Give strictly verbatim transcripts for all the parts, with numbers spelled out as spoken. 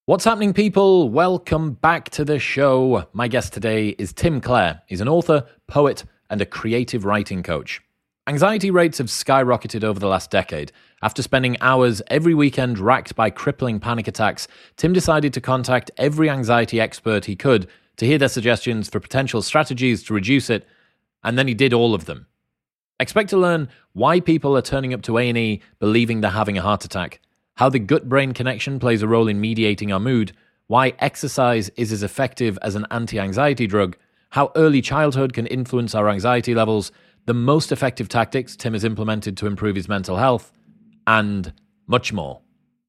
What's happening, people? Welcome back to the show. My guest today is Tim Clare. He's an author, poet, and a creative writing coach. Anxiety rates have skyrocketed over the last decade. After spending hours every weekend racked by crippling panic attacks, Tim decided to contact every anxiety expert he could to hear their suggestions for potential strategies to reduce it, and then he did all of them. Expect to learn why people are turning up to A and E believing they're having a heart attack, how the gut-brain connection plays a role in mediating our mood, why exercise is as effective as an anti-anxiety drug, how early childhood can influence our anxiety levels, the most effective tactics Tim has implemented to improve his mental health, and much more.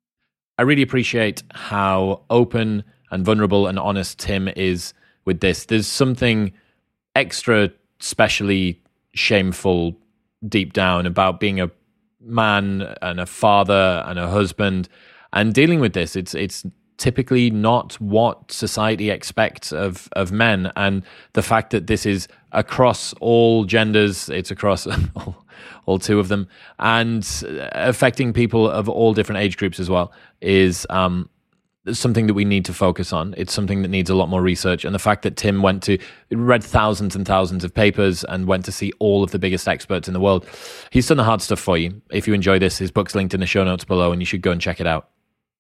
I really appreciate how open and vulnerable and honest Tim is with this. There's something extra specially shameful deep down about being a man and a father and a husband and dealing with this. It's it's typically not what society expects of of men, and the fact that this is across all genders, it's across all, all two of them, and affecting people of all different age groups as well, is um something that we need to focus on. It's something that needs a lot more research. And the fact that Tim went to, read thousands and thousands of papers and went to see all of the biggest experts in the world, he's done the hard stuff for you. If you enjoy this, his book's linked in the show notes below and you should go and check it out.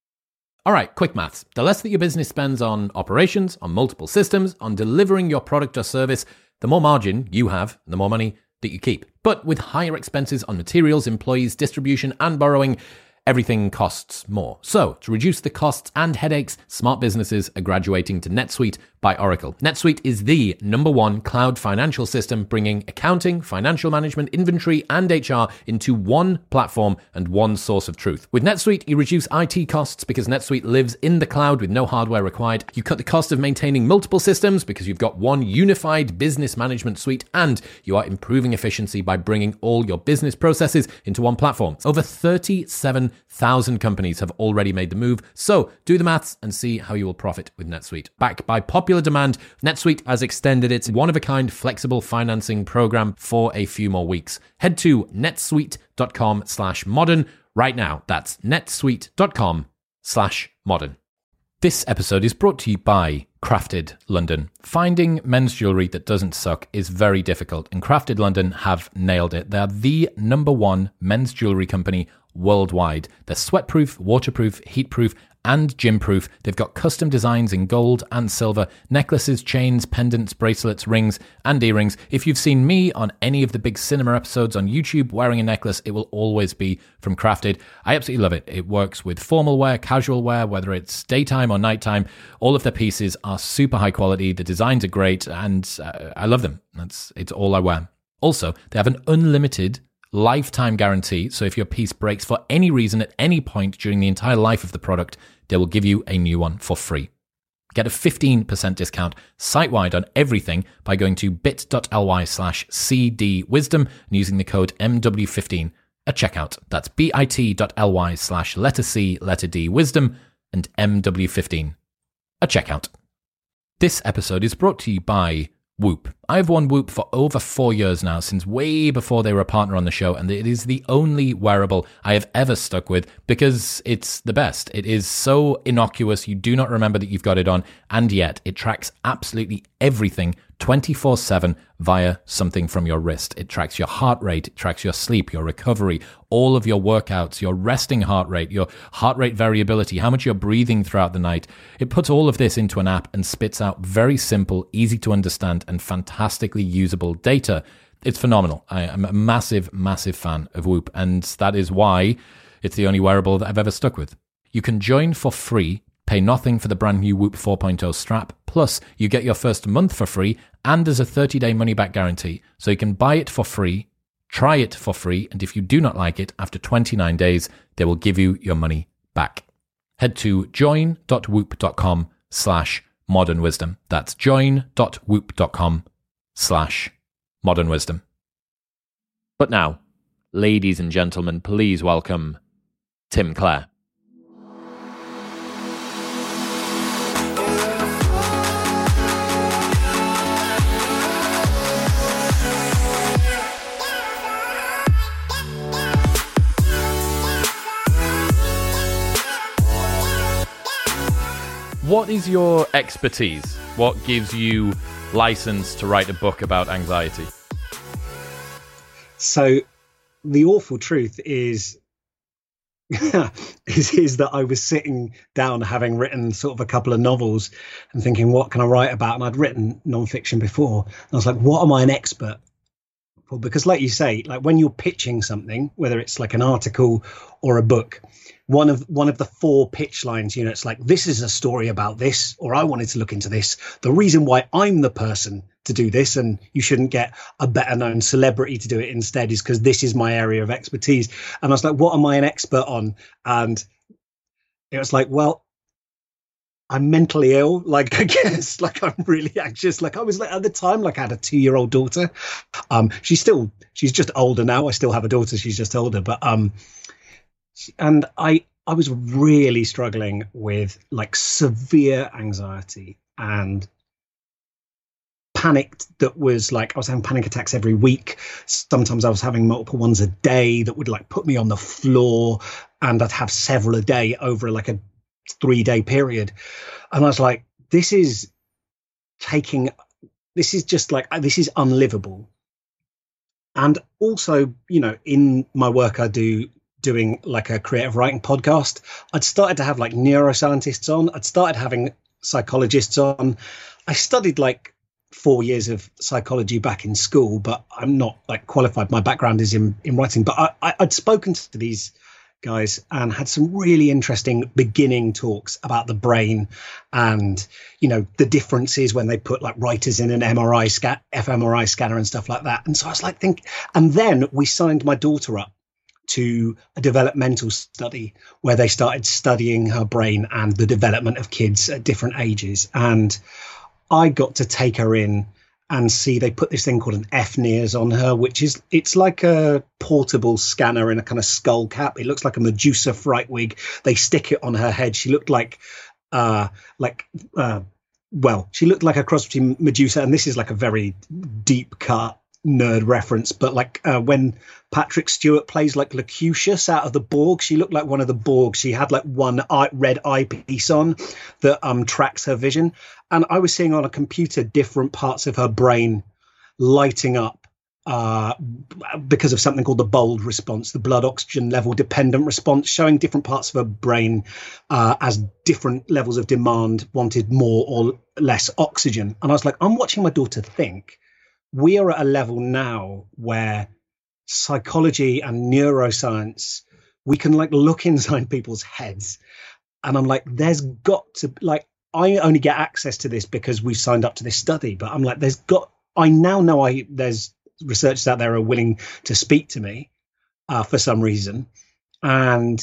All right, quick maths. The less that your business spends on operations, on multiple systems, on delivering your product or service, the more margin you have, the more money that you keep. But with higher expenses on materials, employees, distribution, and borrowing, everything costs more. So, to reduce the costs and headaches, smart businesses are graduating to NetSuite by Oracle. NetSuite is the number one cloud financial system, bringing accounting, financial management, inventory, and H R into one platform and one source of truth. With NetSuite, you reduce I T costs because NetSuite lives in the cloud with no hardware required. You cut the cost of maintaining multiple systems because you've got one unified business management suite, and you are improving efficiency by bringing all your business processes into one platform. Over thirty-seven thousand companies have already made the move, so do the maths and see how you will profit with NetSuite. Backed by popular demand, NetSuite has extended its one-of-a-kind flexible financing program for a few more weeks. Head to netsuite.com slash modern right now. That's netsuite.com slash modern. This episode is brought to you by Crafted London. Finding men's jewellery that doesn't suck is very difficult, and Crafted London have nailed it. They're the number one men's jewellery company worldwide. They're sweatproof, waterproof, heatproof, and gym-proof. They've got custom designs in gold and silver, necklaces, chains, pendants, bracelets, rings, and earrings. If you've seen me on any of the big cinema episodes on YouTube wearing a necklace, it will always be from Crafted. I absolutely love it. It works with formal wear, casual wear, whether it's daytime or nighttime. All of their pieces are super high quality. The designs are great, and uh, I love them. That's it's all I wear. Also, they have an unlimited lifetime guarantee, so if your piece breaks for any reason at any point during the entire life of the product, they will give you a new one for free. Get a fifteen percent discount site-wide on everything by going to bit.ly slash cdwisdom and using the code M W fifteen at checkout. That's bit.ly slash letter C, letter D, wisdom, and M W fifteen at checkout. This episode is brought to you by Whoop. I've worn Whoop for over four years now, since way before they were a partner on the show, and it is the only wearable I have ever stuck with because it's the best. It is so innocuous, you do not remember that you've got it on, and yet it tracks absolutely everything twenty-four seven via something from your wrist. It tracks your heart rate, it tracks your sleep, your recovery, all of your workouts, your resting heart rate, your heart rate variability, how much you're breathing throughout the night. It puts all of this into an app and spits out very simple, easy to understand, and fantastically usable data. It's phenomenal. I am a massive, massive fan of Whoop, and that is why it's the only wearable that I've ever stuck with. You can join for free, pay nothing for the brand new Whoop four point oh strap, plus you get your first month for free, and there's a thirty-day money-back guarantee. So you can buy it for free, try it for free, and if you do not like it, after twenty-nine days, they will give you your money back. Head to join.whoop.com slash modern wisdom. That's join.whoop.com slash modern wisdom. But now, ladies and gentlemen, please welcome Tim Clare. What is your expertise? What gives you license to write a book about anxiety? So the awful truth is, is, is that I was sitting down having written sort of a couple of novels and thinking, what can I write about? And I'd written nonfiction before. And I was like, what am I an expert for? Because like you say, like when you're pitching something, whether it's like an article or a book, one of one of the four pitch lines, you know, it's like, this is a story about this, or I wanted to look into this. The reason why I'm the person to do this, and you shouldn't get a better known celebrity to do it instead, is because this is my area of expertise. And I was like, what am I an expert on? And it was like, well, I'm mentally ill. Like, I guess, like I'm really anxious. Like I was like at the time, like I had a two year old daughter. Um, she's still, she's just older now. I still have a daughter. She's just older, but, um, and I, I was really struggling with like severe anxiety and panic that was like, I was having panic attacks every week. Sometimes I was having multiple ones a day that would like put me on the floor, and I'd have several a day over like a three day period. And I was like, this is taking, this is just like, this is unlivable. And also, you know, in my work, I do doing like a creative writing podcast. I'd started to have like neuroscientists on. I'd started having psychologists on. I studied like four years of psychology back in school, but I'm not like qualified. My background is in, in writing, but I, I, I'd spoken to these guys and had some really interesting beginning talks about the brain and, you know, the differences when they put like writers in an M R I scan, fMRI scanner and stuff like that. And so I was like, think, and then we signed my daughter up to a developmental study where they started studying her brain and the development of kids at different ages. And I got to take her in and see, they put this thing called an F N I R S on her, which is, it's like a portable scanner in a kind of skull cap. It looks like a Medusa fright wig. They stick it on her head. She looked like, uh, like, uh, well, she looked like a cross between Medusa, and this is like a very deep cut nerd reference, but like uh, when Patrick Stewart plays like Locutus out of the Borg, she looked like one of the Borg. She had like one eye, red eyepiece on that um tracks her vision, and I was seeing on a computer different parts of her brain lighting up uh because of something called the BOLD response, the blood oxygen level dependent response, showing different parts of her brain uh as different levels of demand wanted more or less oxygen. And I was like, I'm watching my daughter think. We are at a level now where psychology and neuroscience, we can like look inside people's heads. And I'm like, there's got to, like, I only get access to this because we've signed up to this study. But I'm like, there's got, I now know I there's researchers out there who are willing to speak to me uh, for some reason. And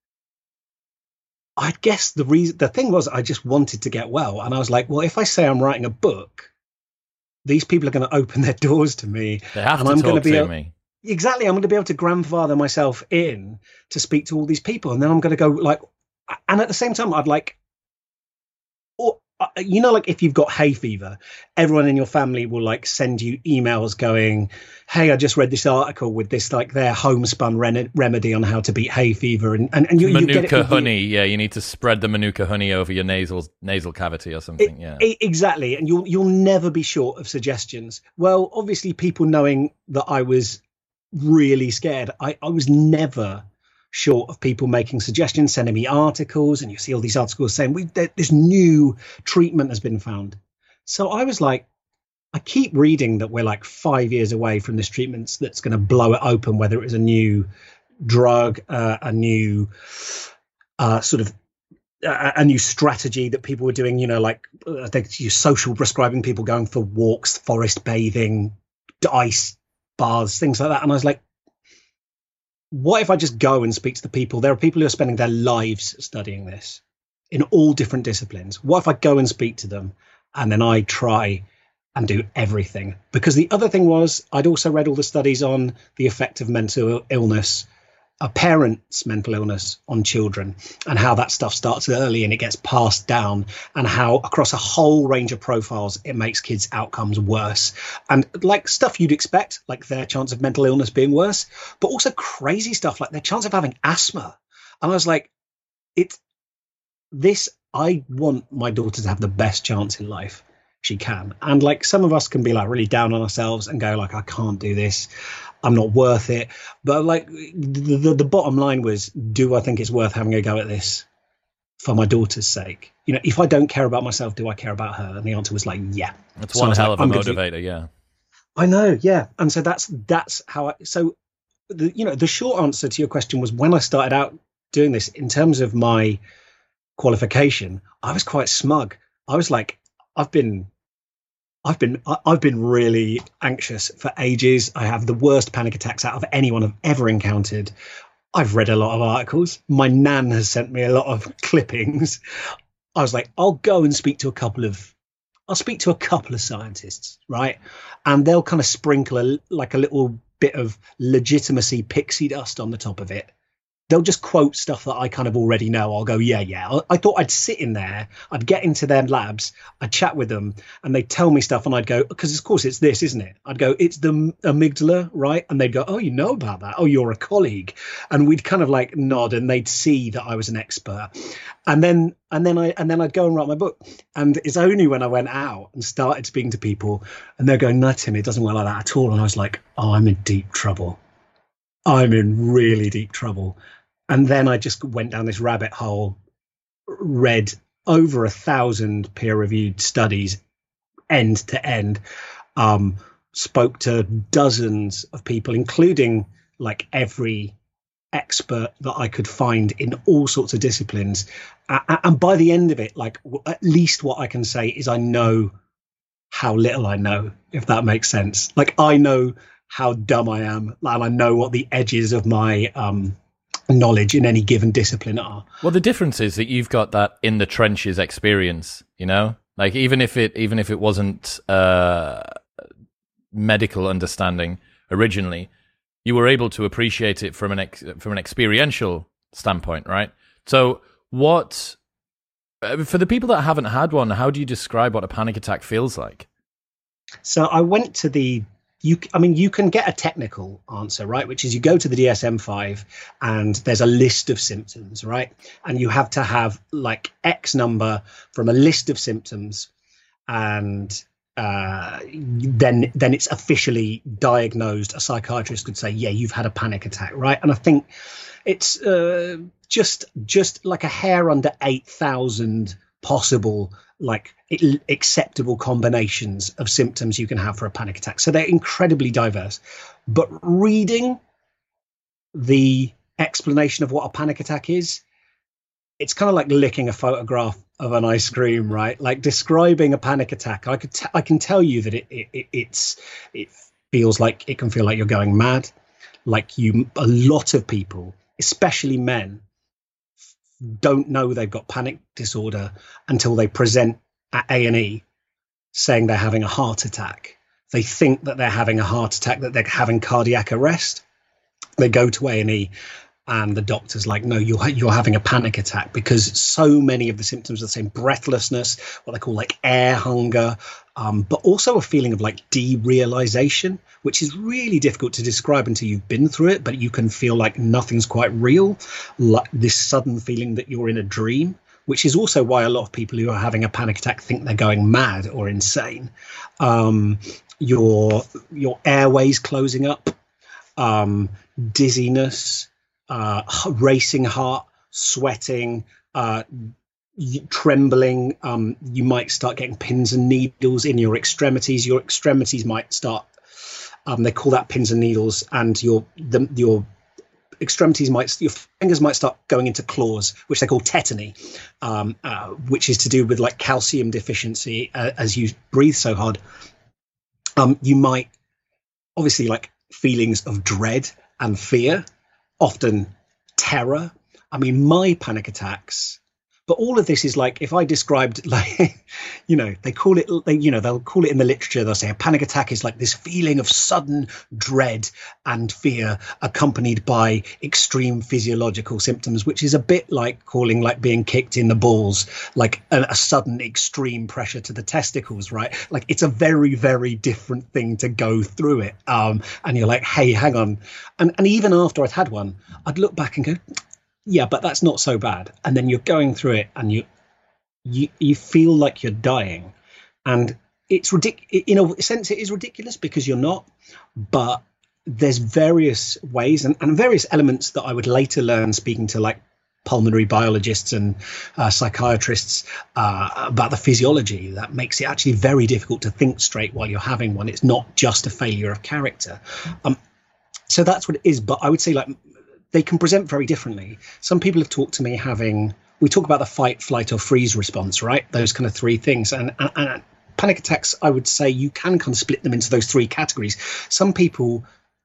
I guess the reason, the thing was, I just wanted to get well. And I was like, well, if I say I'm writing a book, these people are going to open their doors to me. They have and to I'm talk going to, be to able, me. Exactly. I'm going to be able to grandfather myself in to speak to all these people. And then I'm going to go like, and at the same time, I'd like, or, uh, you know, like if you've got hay fever, everyone in your family will like send you emails going, hey, I just read this article with this, like their homespun re- remedy on how to beat hay fever. And, and, and you, Manuka you get it honey. You, yeah. You need to spread the Manuka honey over your nasal, nasal cavity or something. It, yeah, it, exactly. And you'll, you'll never be short of suggestions. Well, obviously people knowing that I was really scared, I, I was never short of people making suggestions, sending me articles, and you see all these articles saying we this new treatment has been found. So I was like, I keep reading that we're like five years away from this treatment that's going to blow it open, whether it was a new drug, uh, a new uh, sort of a, a new strategy that people were doing, you know, like I think you social prescribing, people going for walks, forest bathing, ice baths, things like that. And I was like, what if I just go and speak to the people? There are people who are spending their lives studying this in all different disciplines. What if I go and speak to them and then I try and do everything? Because the other thing was, I'd also read all the studies on the effect of mental illness, a parent's mental illness on children, and how that stuff starts early and it gets passed down, and how across a whole range of profiles it makes kids' outcomes worse. And like stuff you'd expect, like their chance of mental illness being worse, but also crazy stuff like their chance of having asthma. And I was like, it's this, I want my daughter to have the best chance in life she can. And like some of us can be like really down on ourselves and go like, I can't do this. I'm not worth it. But like the, the, the bottom line was, do I think it's worth having a go at this for my daughter's sake? You know, if I don't care about myself, do I care about her? And the answer was like, yeah. That's so one hell like, of a I'm motivator. Gonna, yeah. I know. Yeah. And so that's, that's how I, so the, you know, the short answer to your question was when I started out doing this in terms of my qualification, I was quite smug. I was like, I've been, I've been, I've been really anxious for ages. I have the worst panic attacks out of anyone I've ever encountered. I've read a lot of articles. My nan has sent me a lot of clippings. I was like, I'll go and speak to a couple of, I'll speak to a couple of scientists, right? And they'll kind of sprinkle a, like a little bit of legitimacy pixie dust on the top of it. They'll just quote stuff that I kind of already know. I'll go, yeah, yeah. I thought I'd sit in there, I'd get into their labs, I'd chat with them, and they'd tell me stuff, and I'd go, because of course it's this, isn't it? I'd go, it's the amygdala, right? And they'd go, oh, you know about that? Oh, you're a colleague. And we'd kind of like nod, and they'd see that I was an expert. And then, and then I, and then I'd go and write my book. And it's only when I went out and started speaking to people, and they're going, no, Tim, it doesn't work like that at all. And I was like, oh, I'm in deep trouble. I'm in really deep trouble. And then I just went down this rabbit hole, read over a thousand peer-reviewed studies, end to end, um, spoke to dozens of people, including like every expert that I could find in all sorts of disciplines. Uh, and by the end of it, like at least what I can say is I know how little I know, if that makes sense. Like I know how dumb I am, and I know what the edges of my um knowledge in any given discipline are. Well, the difference is that you've got that in the trenches experience, you know, like even if it even if it wasn't uh medical understanding originally, you were able to appreciate it from an ex- from an experiential standpoint, right? So what for the people that haven't had one, how do you describe what a panic attack feels like? So I went to the You, I mean, you can get a technical answer, right? Which is you go to the D S M five and there's a list of symptoms, right? And you have to have like X number from a list of symptoms, and uh, then then it's officially diagnosed. A psychiatrist could say, yeah, you've had a panic attack, right? And I think it's uh, just just like a hair under eight thousand possible like acceptable combinations of symptoms you can have for a panic attack. So they're incredibly diverse. But reading the explanation of what a panic attack is, it's kind of like licking a photograph of an ice cream, right? Like describing a panic attack. I could t- I can tell you that it, it, it it's it feels like it can feel like you're going mad. Like you, a lot of people, especially men, don't know they've got panic disorder until they present at A and E saying they're having a heart attack. They think that they're having a heart attack, that they're having cardiac arrest. They go to A and E and the doctor's like, no, you're you're having a panic attack, because so many of the symptoms are the same: breathlessness, what they call like air hunger, um, but also a feeling of like derealization, which is really difficult to describe until you've been through it, but you can feel like nothing's quite real, like this sudden feeling that you're in a dream, which is also why a lot of people who are having a panic attack think they're going mad or insane. Um, your, your airways closing up, um, dizziness, uh, racing heart, sweating, uh, trembling. Um, you might start getting pins and needles in your extremities. Your extremities might start, um, they call that pins and needles, and your the, your extremities might, your fingers might start going into claws, which they call tetany, um, uh, which is to do with like calcium deficiency uh, as you breathe so hard. Um, you might obviously like feelings of dread and fear, often terror. I mean, my panic attacks, but all of this is like, if I described like, you know, they call it, they, you know, they'll call it in the literature, they'll say a panic attack is like this feeling of sudden dread and fear accompanied by extreme physiological symptoms, which is a bit like calling like being kicked in the balls, like a, a sudden extreme pressure to the testicles, right? Like it's a very, very different thing to go through it. Um, and you're like, hey, hang on. And, and even after I'd had one, I'd look back and go, yeah, but that's not so bad. And then you're going through it and you you you feel like you're dying, and it's ridiculous. In a sense, it is ridiculous because you're not, but there's various ways and, and various elements that I would later learn speaking to like pulmonary biologists and uh, psychiatrists uh, about the physiology that makes it actually very difficult to think straight while you're having one. It's not just a failure of character. Um, so that's what it is. But I would say like they can present very differently. Some people have talked to me having, we talk about the fight, flight or freeze response, right? Those kind of three things. And, and, and panic attacks, I would say you can kind of split them into those three categories. Some people,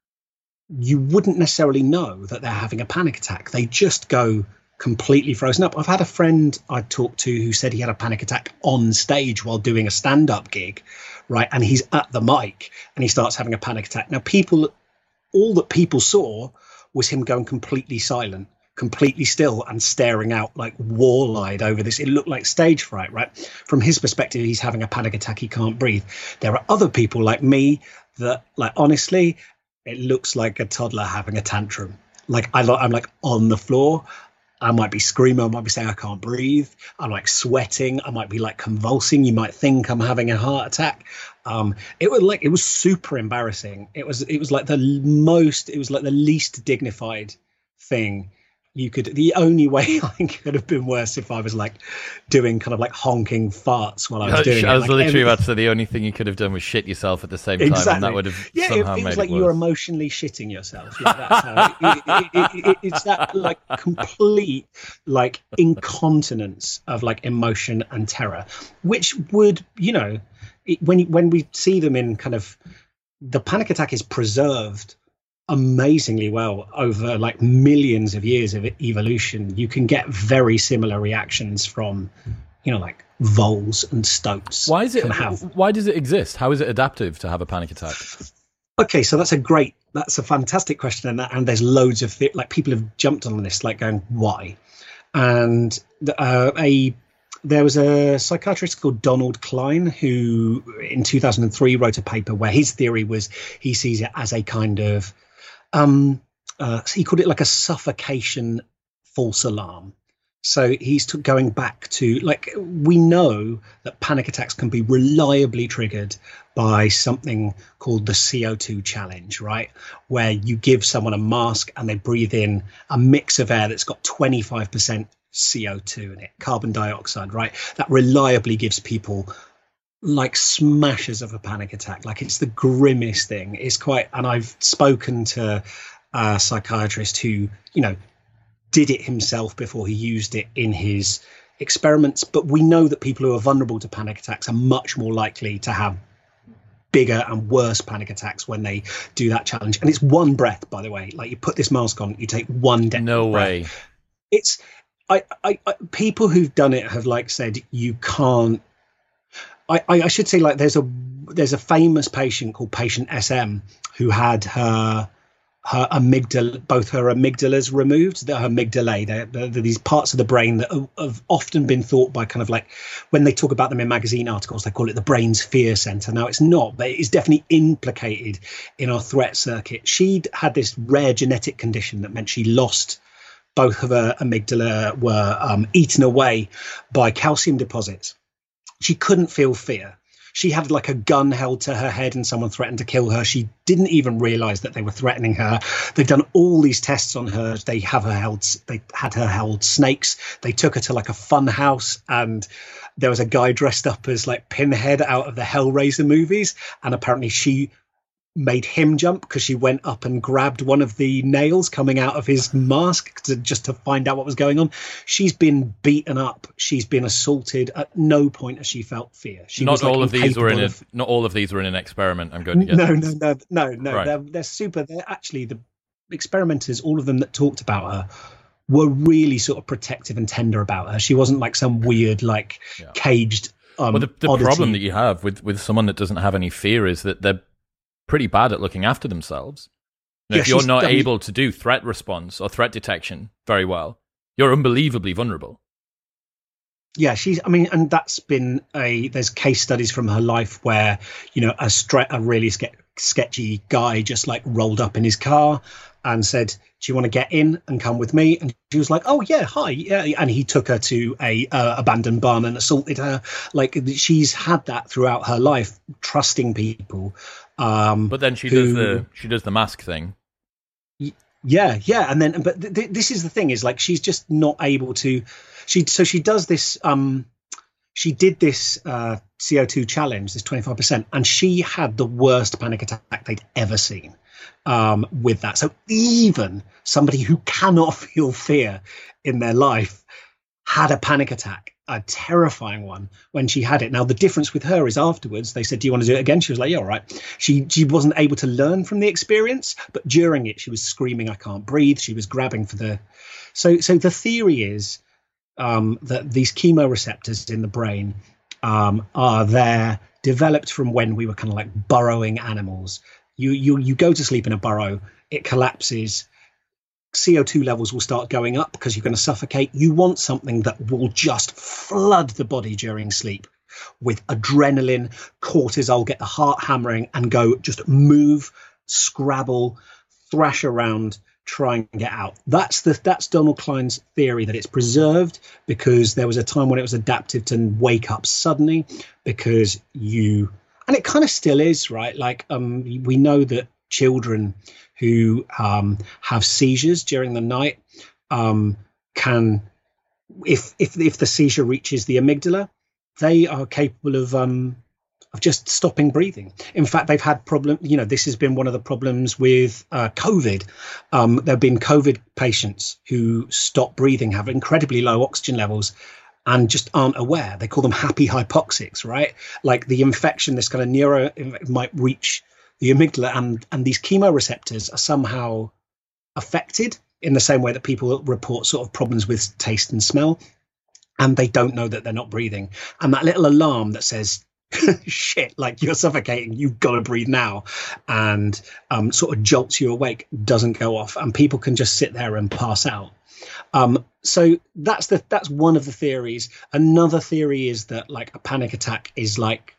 you wouldn't necessarily know that they're having a panic attack. They just go completely frozen up. I've had a friend I talked to who said he had a panic attack on stage while doing a stand-up gig, right? And he's at the mic and he starts having a panic attack. Now, people, all that people saw was him going completely silent, completely still and staring out like wall-eyed over this. It looked like stage fright, right? From his perspective, he's having a panic attack. He can't breathe. There are other people like me that, like, honestly, it looks like a toddler having a tantrum. Like I, I'm like on the floor. I might be screaming. I might be saying I can't breathe. I'm like sweating. I might be like convulsing. You might think I'm having a heart attack. Um, it was like it was super embarrassing. It was it was like the most. It was like the least dignified thing you could. The only way I think it could have been worse if I was like doing kind of like honking farts while I was doing I it. was like, literally every, about to say the only thing you could have done was shit yourself at the same time, exactly. and that would have yeah, somehow it feels made like it you're worse. emotionally shitting yourself. Yeah, that's how it, it, it, it, it's that like complete like incontinence of like emotion and terror, which would, you know, it, when when we see them in kind of the panic attack is preserved amazingly well over like millions of years of evolution. You can get very similar reactions from, you know, like voles and stoats. Why is it? Have. Why does it exist? How is it adaptive to have a panic attack? Okay, so that's a great, that's a fantastic question, and, and there's loads of like people have jumped on this, like going why, and uh, a there was a psychiatrist called Donald Klein who in two thousand three wrote a paper where his theory was he sees it as a kind of um uh, he called it like a suffocation false alarm. So he's t- going back to, like, we know that panic attacks can be reliably triggered by something called the C O two challenge, right? Where you give someone a mask and they breathe in a mix of air that's got twenty-five percent C O two in it, carbon dioxide, right? That reliably gives people like smashes of a panic attack. Like it's the grimmest thing. It's quite, and I've spoken to a psychiatrist who, you know, did it himself before he used it in his experiments. But we know that people who are vulnerable to panic attacks are much more likely to have bigger and worse panic attacks when they do that challenge. And it's one breath, by the way. Like you put this mask on, you take one deep No breath. way. It's I, I, I people who've done it have like said you can't. I, I, I should say like there's a there's a famous patient called patient S M who had her her amygdala, both her amygdalas removed, her amygdalae, they're, they're, they're these parts of the brain that have, have often been thought by kind of like, when they talk about them in magazine articles, they call it the brain's fear center. Now it's not, but it's definitely implicated in our threat circuit. She'd had this rare genetic condition that meant she lost both of her amygdala were um, eaten away by calcium deposits. She couldn't feel fear. She had like a gun held to her head and someone threatened to kill her. She didn't even realize that they were threatening her. They've done all these tests on her. They have her held, they had her held snakes. They took her to like a fun house and there was a guy dressed up as like Pinhead out of the Hellraiser movies. And apparently she made him jump because she went up and grabbed one of the nails coming out of his mask to, just to find out what was going on. She's been beaten up. She's been assaulted. At no point has she felt fear. She not was, like, all of these were in a, of, not all of these were in an experiment. I'm going to get no, no, no, no, no. Right. They're, they're super. They're actually the experimenters. All of them that talked about her were really sort of protective and tender about her. She wasn't like some weird, like yeah. caged. Um, well, the, the oddity. problem that you have with with someone that doesn't have any fear is that they're pretty bad at looking after themselves. You know, Yeah, if you're she's- not I mean- able to do threat response or threat detection very well, you're unbelievably vulnerable. Yeah, she's, I mean, and that's been a, there's case studies from her life where, you know, a, stre- a really ske- sketchy guy just like rolled up in his car and said, do you want to get in and come with me? And she was like, oh yeah, hi. Yeah. And he took her to a uh, abandoned barn and assaulted her. Like, she's had that throughout her life, trusting people. Um, but then she who, does the she does the mask thing. Yeah, yeah. And then, but th- th- this is the thing, is like, she's just not able to, she, so she does this, um, she did this uh, C O two challenge, this twenty-five percent, and she had the worst panic attack they'd ever seen um, with that. So even somebody who cannot feel fear in their life had a panic attack, a terrifying one, when she had it. Now, the difference with her is afterwards, they said, do you want to do it again? She was like, yeah, all right. She, she wasn't able to learn from the experience, but during it, she was screaming, I can't breathe. She was grabbing for the... So, so the theory is um, that these chemoreceptors in the brain um, are there, developed from when we were kind of like burrowing animals. You, you, you go to sleep in a burrow, it collapses, C O two levels will start going up because you're going to suffocate. You want something that will just flood the body during sleep with adrenaline, cortisol, get the heart hammering and go just move, scrabble, thrash around, try and get out. That's the that's Donald Klein's theory, that it's preserved because there was a time when it was adaptive to wake up suddenly because you, and it kind of still is, right? Like um, we know that children who um, have seizures during the night um, can, if if if the seizure reaches the amygdala, they are capable of um, of just stopping breathing. In fact, they've had problem. You know, this has been one of the problems with uh, COVID. Um, there have been COVID patients who stop breathing, have incredibly low oxygen levels, and just aren't aware. They call them happy hypoxics, right? Like the infection, this kind of neuro might reach the amygdala, and, and these chemoreceptors are somehow affected in the same way that people report sort of problems with taste and smell, and they don't know that they're not breathing. And that little alarm that says, shit, like you're suffocating, you've got to breathe now, and um, sort of jolts you awake, doesn't go off, and people can just sit there and pass out. Um, so that's the that's one of the theories. Another theory is that like a panic attack is like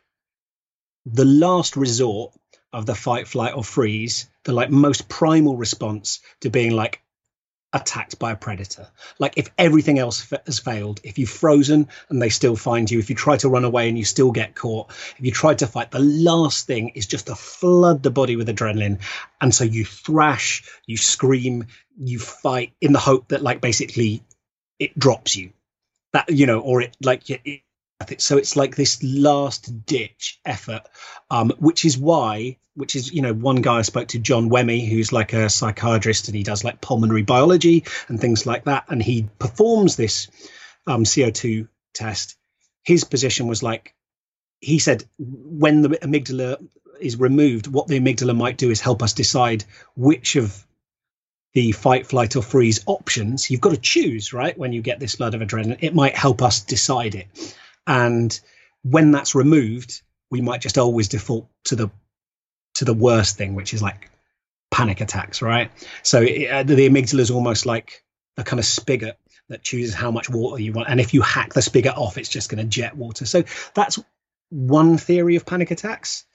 the last resort of the fight, flight, or freeze, the like most primal response to being like attacked by a predator. Like if everything else f- has failed, if you've frozen and they still find you, if you try to run away and you still get caught, if you try to fight, the last thing is just to flood the body with adrenaline. And so you thrash, you scream, you fight in the hope that like basically it drops you, that, you know, or it like it, so it's like this last ditch effort, um, which is why, which is, you know, one guy I spoke to, John Wemme, who's like a psychiatrist and he does like pulmonary biology and things like that. And he performs this um, C O two test. His position was like, he said, when the amygdala is removed, what the amygdala might do is help us decide which of the fight, flight, or freeze options you've got to choose, right? When you get this flood of adrenaline, it might help us decide it. And when that's removed, we might just always default to the to the worst thing, which is like panic attacks, right? So it, uh, the amygdala is almost like a kind of spigot that chooses how much water you want. And if you hack the spigot off, it's just going to jet water. So that's one theory of panic attacks.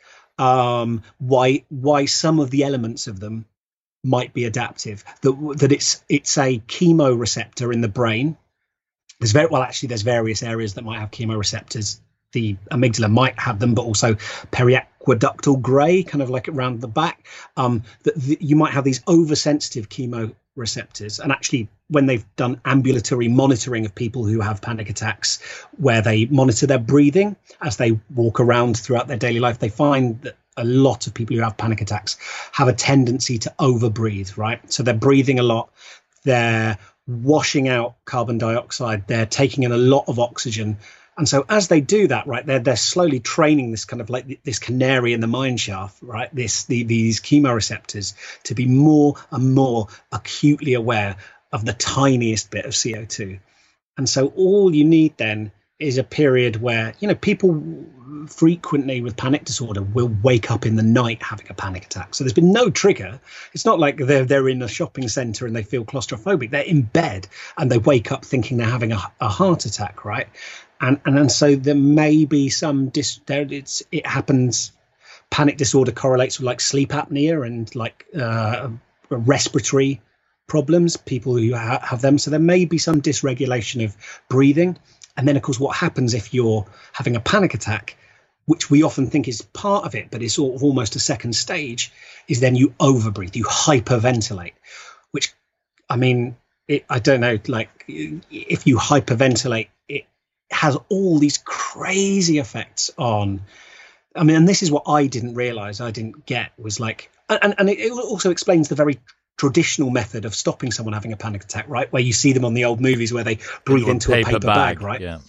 Um, why why some of the elements of them might be adaptive. That that it's it's a chemoreceptor in the brain. There's very well, actually, there's various areas that might have chemoreceptors. The amygdala might have them, but also periaqueductal grey, kind of like around the back. Um, that the, you might have these oversensitive chemoreceptors. And actually, when they've done ambulatory monitoring of people who have panic attacks, where they monitor their breathing as they walk around throughout their daily life, they find that a lot of people who have panic attacks have a tendency to overbreathe, right? So they're breathing a lot. They're washing out carbon dioxide, they're taking in a lot of oxygen. And so as they do that, right, they're they're slowly training this kind of like this canary in the mine shaft, right, this the, these chemoreceptors to be more and more acutely aware of the tiniest bit of C O two. And so all you need then is a period where, you know, people frequently with panic disorder will wake up in the night having a panic attack. So there's been no trigger. It's not like they're they're in a shopping center and they feel claustrophobic. They're in bed and they wake up thinking they're having a, a heart attack, right? And and and so there may be some dis there. It's it happens. Panic disorder correlates with like sleep apnea and like uh, respiratory problems, people who ha- have them. So there may be some dysregulation of breathing. And then, of course, what happens if you're having a panic attack, which we often think is part of it, but it's sort of almost a second stage, is then you overbreathe, you hyperventilate, which, I mean, it, I don't know, like if you hyperventilate, it has all these crazy effects on, I mean, and this is what I didn't realize, I didn't get, was like, and, and it also explains the very traditional method of stopping someone having a panic attack, right? Where you see them on the old movies where they breathe into, into a paper bag, bag right? Yeah.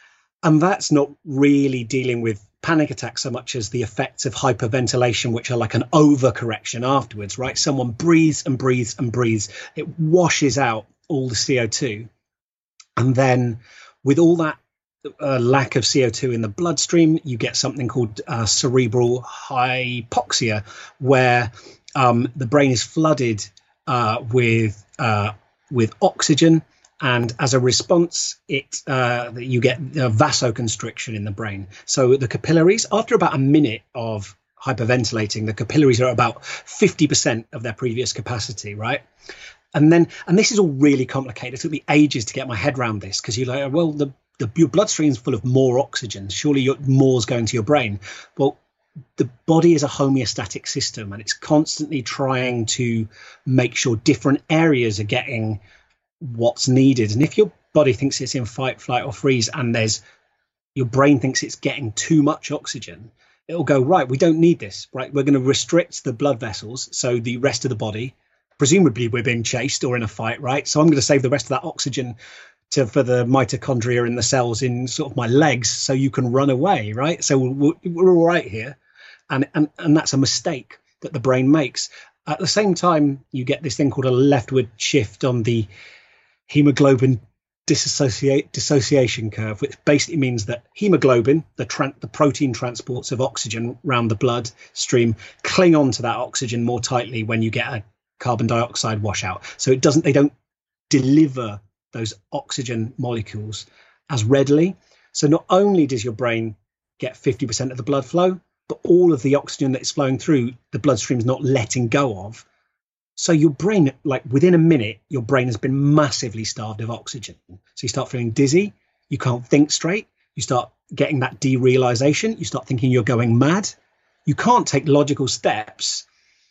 And that's not really dealing with panic attack so much as the effects of hyperventilation, which are like an overcorrection afterwards, right? Someone breathes and breathes and breathes. It washes out all the C O two. And then with all that uh, lack of C O two in the bloodstream, you get something called uh, cerebral hypoxia, where um, the brain is flooded uh, with uh, with oxygen. And as a response, it uh, you get uh, vasoconstriction in the brain. So the capillaries, after about a minute of hyperventilating, the capillaries are about fifty percent of their previous capacity, right? And then, and this is all really complicated. It took me ages to get my head around this, because you're like, well, the, the your bloodstream's full of more oxygen. Surely your, more's going to your brain. Well, the body is a homeostatic system, and it's constantly trying to make sure different areas are getting what's needed. And if your body thinks it's in fight, flight, or freeze, and there's your brain thinks it's getting too much oxygen, it'll go, right, we don't need this, right? We're going to restrict the blood vessels, so the rest of the body, presumably we're being chased or in a fight, right? So I'm going to save the rest of that oxygen to for the mitochondria in the cells in sort of my legs, so you can run away, right? So we're, we're all right here. And, and and that's a mistake that the brain makes. At the same time, you get this thing called a leftward shift on the hemoglobin dissociate, dissociation curve, which basically means that hemoglobin, the, tran- the protein transports of oxygen around the blood stream, cling on to that oxygen more tightly when you get a carbon dioxide washout. So it doesn't, they don't deliver those oxygen molecules as readily. So not only does your brain get fifty percent of the blood flow, but all of the oxygen that is flowing through the bloodstream is not letting go of. So your brain, like within a minute, your brain has been massively starved of oxygen. So you start feeling dizzy, you can't think straight, you start getting that derealization, you start thinking you're going mad. You can't take logical steps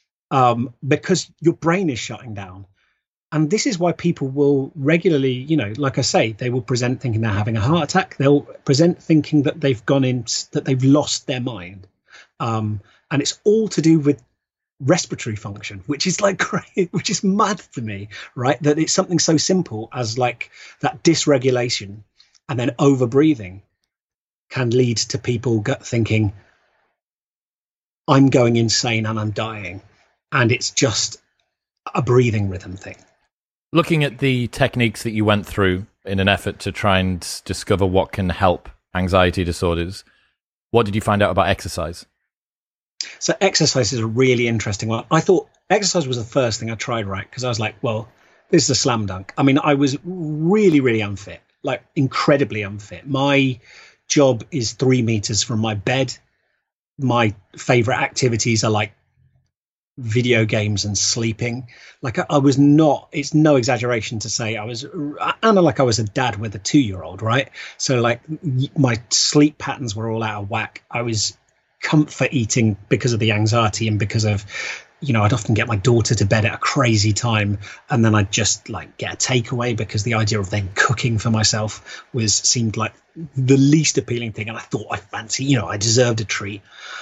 um, because your brain is shutting down. And this is why people will regularly, you know, like I say, they will present thinking they're having a heart attack. They'll present thinking that they've gone in, that they've lost their mind. Um, and it's all to do with respiratory function, which is like great, which is mad for me, right? That it's something so simple as like that dysregulation and then over breathing can lead to people gut thinking, I'm going insane and I'm dying. And it's just a breathing rhythm thing. Looking at the techniques that you went through in an effort to try and discover what can help anxiety disorders, what did you find out about exercise? So exercise is a really interesting one. I thought exercise was the first thing I tried, right? Because I was like, well, this is a slam dunk. I mean, I was really, really unfit, like incredibly unfit. My job is three meters from my bed. My favorite activities are like video games and sleeping. Like I, I was not, it's no exaggeration to say I was, and like I was a dad with a two-year-old, right? So like my sleep patterns were all out of whack. I was comfort eating because of the anxiety and because of, you know, I'd often get my daughter to bed at a crazy time and then I'd just like get a takeaway because the idea of then cooking for myself was seemed like the least appealing thing. And I thought I fancy, you know, I deserved a treat.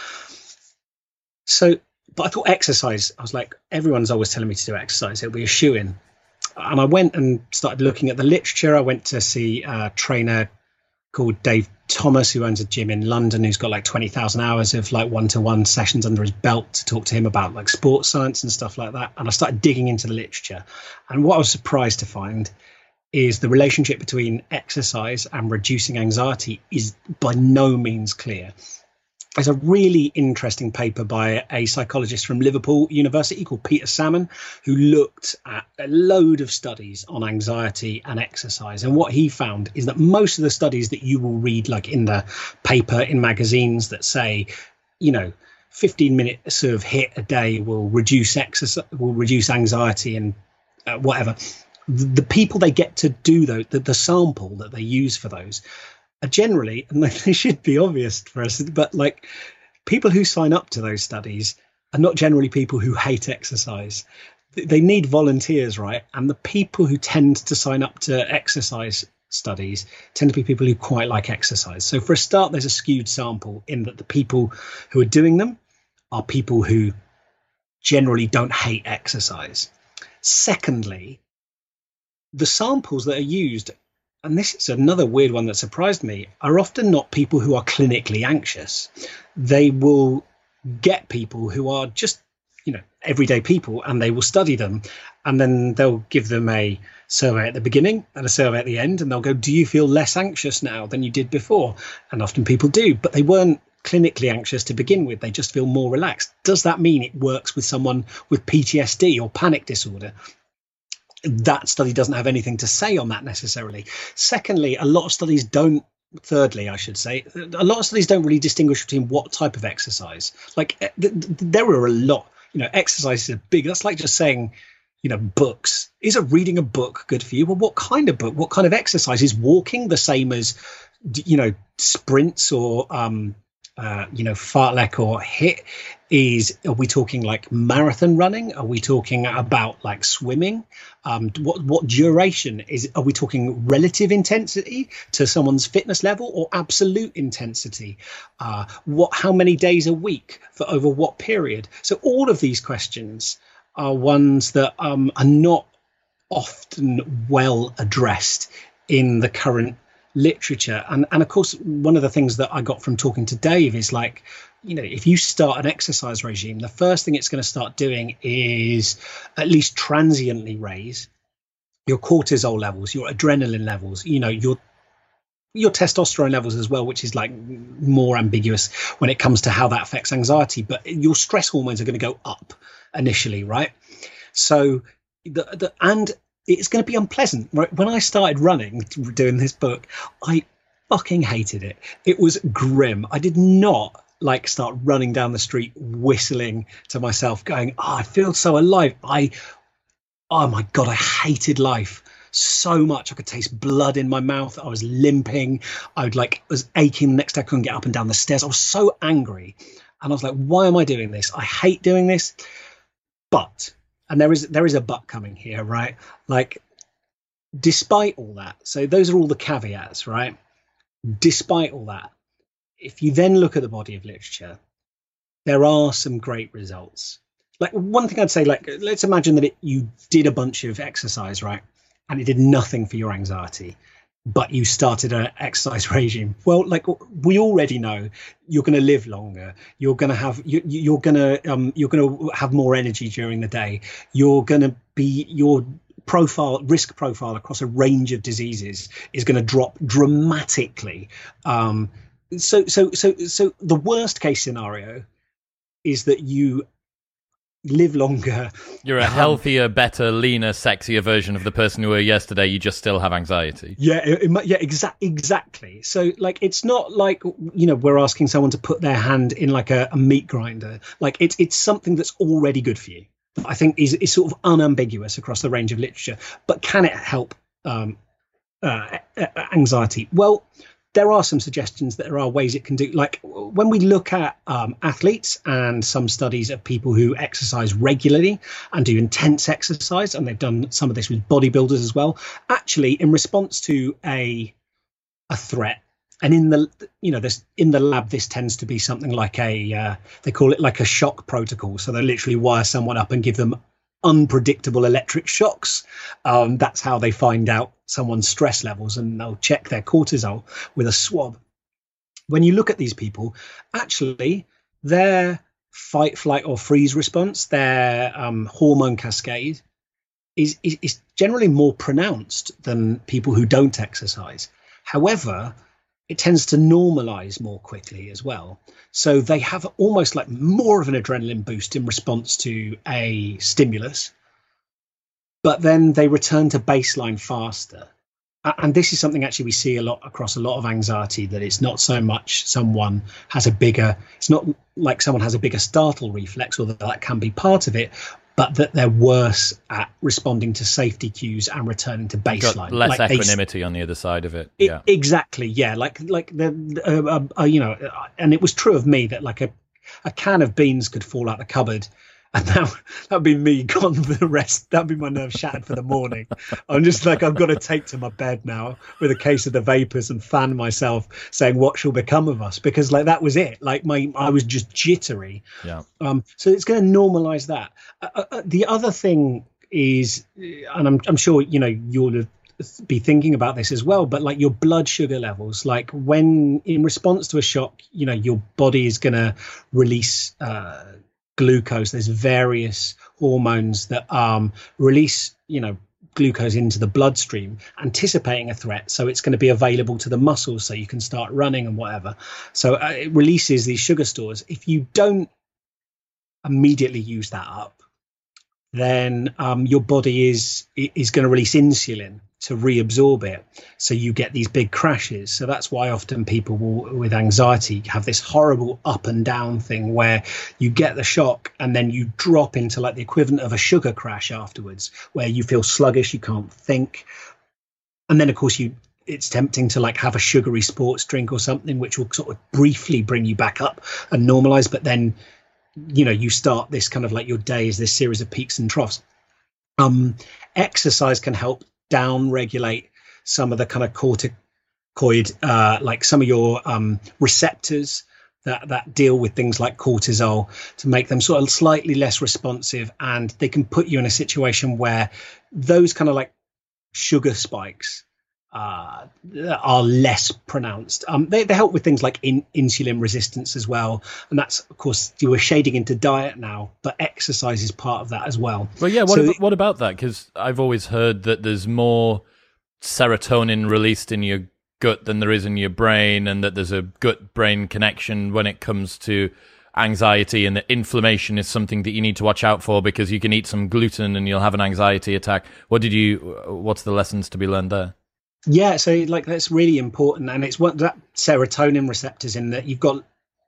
So, but I thought exercise, I was like, everyone's always telling me to do exercise. It'll be a shoo-in. And I went and started looking at the literature. I went to see a trainer called Dave Thomas, who owns a gym in London, who's got like twenty thousand hours of like one-to-one sessions under his belt to talk to him about like sports science and stuff like that. And I started digging into the literature. And what I was surprised to find is the relationship between exercise and reducing anxiety is by no means clear. There's a really interesting paper by a psychologist from Liverpool University called Peter Salmon, who looked at a load of studies on anxiety and exercise. And what he found is that most of the studies that you will read, like in the paper, in magazines that say, you know, fifteen minutes of HIIT a day will reduce exercise, will reduce anxiety and uh, whatever. The, the people they get to do though, the, the sample that they use for those are generally, and they should be obvious for us, but like people who sign up to those studies are not generally people who hate exercise. They need volunteers, right? And the people who tend to sign up to exercise studies tend to be people who quite like exercise. So for a start, there's a skewed sample in that the people who are doing them are people who generally don't hate exercise. Secondly, the samples that are used, and this is another weird one that surprised me, are often not people who are clinically anxious. They will get people who are just, you know, everyday people, and they will study them, and then they'll give them a survey at the beginning and a survey at the end, and they'll go, do you feel less anxious now than you did before? And often people do, but they weren't clinically anxious to begin with. They just feel more relaxed. Does that mean it works with someone with P T S D or panic disorder? That study doesn't have anything to say on that necessarily. Secondly, a lot of studies don't Thirdly, I should say, a lot of studies don't really distinguish between what type of exercise. Like th- th- there are a lot, you know, exercise is big. That's like just saying, you know, books. Is a reading a book good for you? Well, what kind of book? What kind of exercise? Is walking the same as, you know, sprints or, um, uh, you know, fartlek or hit? Is, are we talking like marathon running? Are we talking about like swimming? Um, what what duration is? Are we talking relative intensity to someone's fitness level or absolute intensity? Uh, what? How many days a week for over what period? So all of these questions are ones that um, are not often well addressed in the current literature. And and of course, one of the things that I got from talking to Dave is like, you know, if you start an exercise regime, the first thing it's going to start doing is at least transiently raise your cortisol levels, your adrenaline levels, you know, your your testosterone levels as well, which is like more ambiguous when it comes to how that affects anxiety. But your stress hormones are going to go up initially, right? So the, the and it's going to be unpleasant, right? When I started running, doing this book, I fucking hated it. It was grim. I did not like start running down the street whistling to myself going, oh, I feel so alive. I oh my god, I hated life so much. I could taste blood in my mouth. I was limping. I would like was aching the next day. I couldn't get up and down the stairs. I was so angry, and I was like, why am I doing this? I hate doing this. But and there is there is a but coming here, right? Like, despite all that, so those are all the caveats, right? Despite all that, if you then look at the body of literature, there are some great results. Like one thing I'd say, like, let's imagine that it, you did a bunch of exercise, right? And it did nothing for your anxiety, but you started an exercise regime. Well, like we already know, you're going to live longer. You're going to have, you, you're going to, um, you're going to have more energy during the day. You're going to be, your profile, risk profile across a range of diseases is going to drop dramatically. Um, So, so, so, so the worst case scenario is that you live longer. You're a healthier, better, leaner, sexier version of the person you were yesterday. You just still have anxiety. Yeah, it, it, yeah, exactly, exactly. So, like, it's not like, you know, we're asking someone to put their hand in like a, a meat grinder. Like, it's it's something that's already good for you. I think is is sort of unambiguous across the range of literature. But can it help um, uh, anxiety? Well, there are some suggestions that there are ways it can do. Like when we look at um, athletes and some studies of people who exercise regularly and do intense exercise, and they've done some of this with bodybuilders as well, actually in response to a a threat, and in the, you know, this in the lab, this tends to be something like a, uh, they call it like a shock protocol. So they literally wire someone up and give them unpredictable electric shocks. Um, that's how they find out someone's stress levels, and they'll check their cortisol with a swab. When you look at these people, actually their fight, flight or freeze response, their um, hormone cascade is, is, is generally more pronounced than people who don't exercise. However, it tends to normalize more quickly as well. So they have almost like more of an adrenaline boost in response to a stimulus, but then they return to baseline faster. And this is something actually we see a lot across a lot of anxiety, that it's not so much someone has a bigger, it's not like someone has a bigger startle reflex, although that can be part of it, but that they're worse at responding to safety cues and returning to baseline. Got less like equanimity a, on the other side of it. it Yeah, exactly. Yeah, like like the uh, uh, uh, you know, and it was true of me that like a a can of beans could fall out the cupboard. And that that'd be me gone for the rest. That'd be my nerves shattered for the morning. I'm just like, I've got to take to my bed now with a case of the vapors and fan myself, saying, "What shall become of us?" Because like that was it. Like my, I was just jittery. Yeah. Um. So it's going to normalize that. Uh, uh, the other thing is, and I'm I'm sure you know you'll be thinking about this as well, but like your blood sugar levels, like when in response to a shock, you know, your body is going to release. Uh, glucose. There's various hormones that um release you know glucose into the bloodstream, anticipating a threat, so it's going to be available to the muscles so you can start running and whatever. So uh, it releases these sugar stores. If you don't immediately use that up, then um your body is is going to release insulin to reabsorb it, so you get these big crashes. So that's why often people will, with anxiety, have this horrible up and down thing where you get the shock and then you drop into like the equivalent of a sugar crash afterwards, where you feel sluggish, you can't think, and then of course you it's tempting to like have a sugary sports drink or something, which will sort of briefly bring you back up and normalize, but then you know you start this kind of like your day is this series of peaks and troughs. Um exercise can help down regulate some of the kind of corticoid, uh, like some of your um, receptors that, that deal with things like cortisol, to make them sort of slightly less responsive. And they can put you in a situation where those kind of like sugar spikes uh, are less pronounced. Um, they, they help with things like in, insulin resistance as well. And that's, of course, you were shading into diet now, but exercise is part of that as well. Well, yeah, what, so, about, what about that? Because I've always heard that there's more serotonin released in your gut than there is in your brain, and that there's a gut-brain connection when it comes to anxiety, and that inflammation is something that you need to watch out for because you can eat some gluten and you'll have an anxiety attack. What did you? What's the lessons to be learned there? Yeah, so like that's really important, and it's what that serotonin receptors in that you've got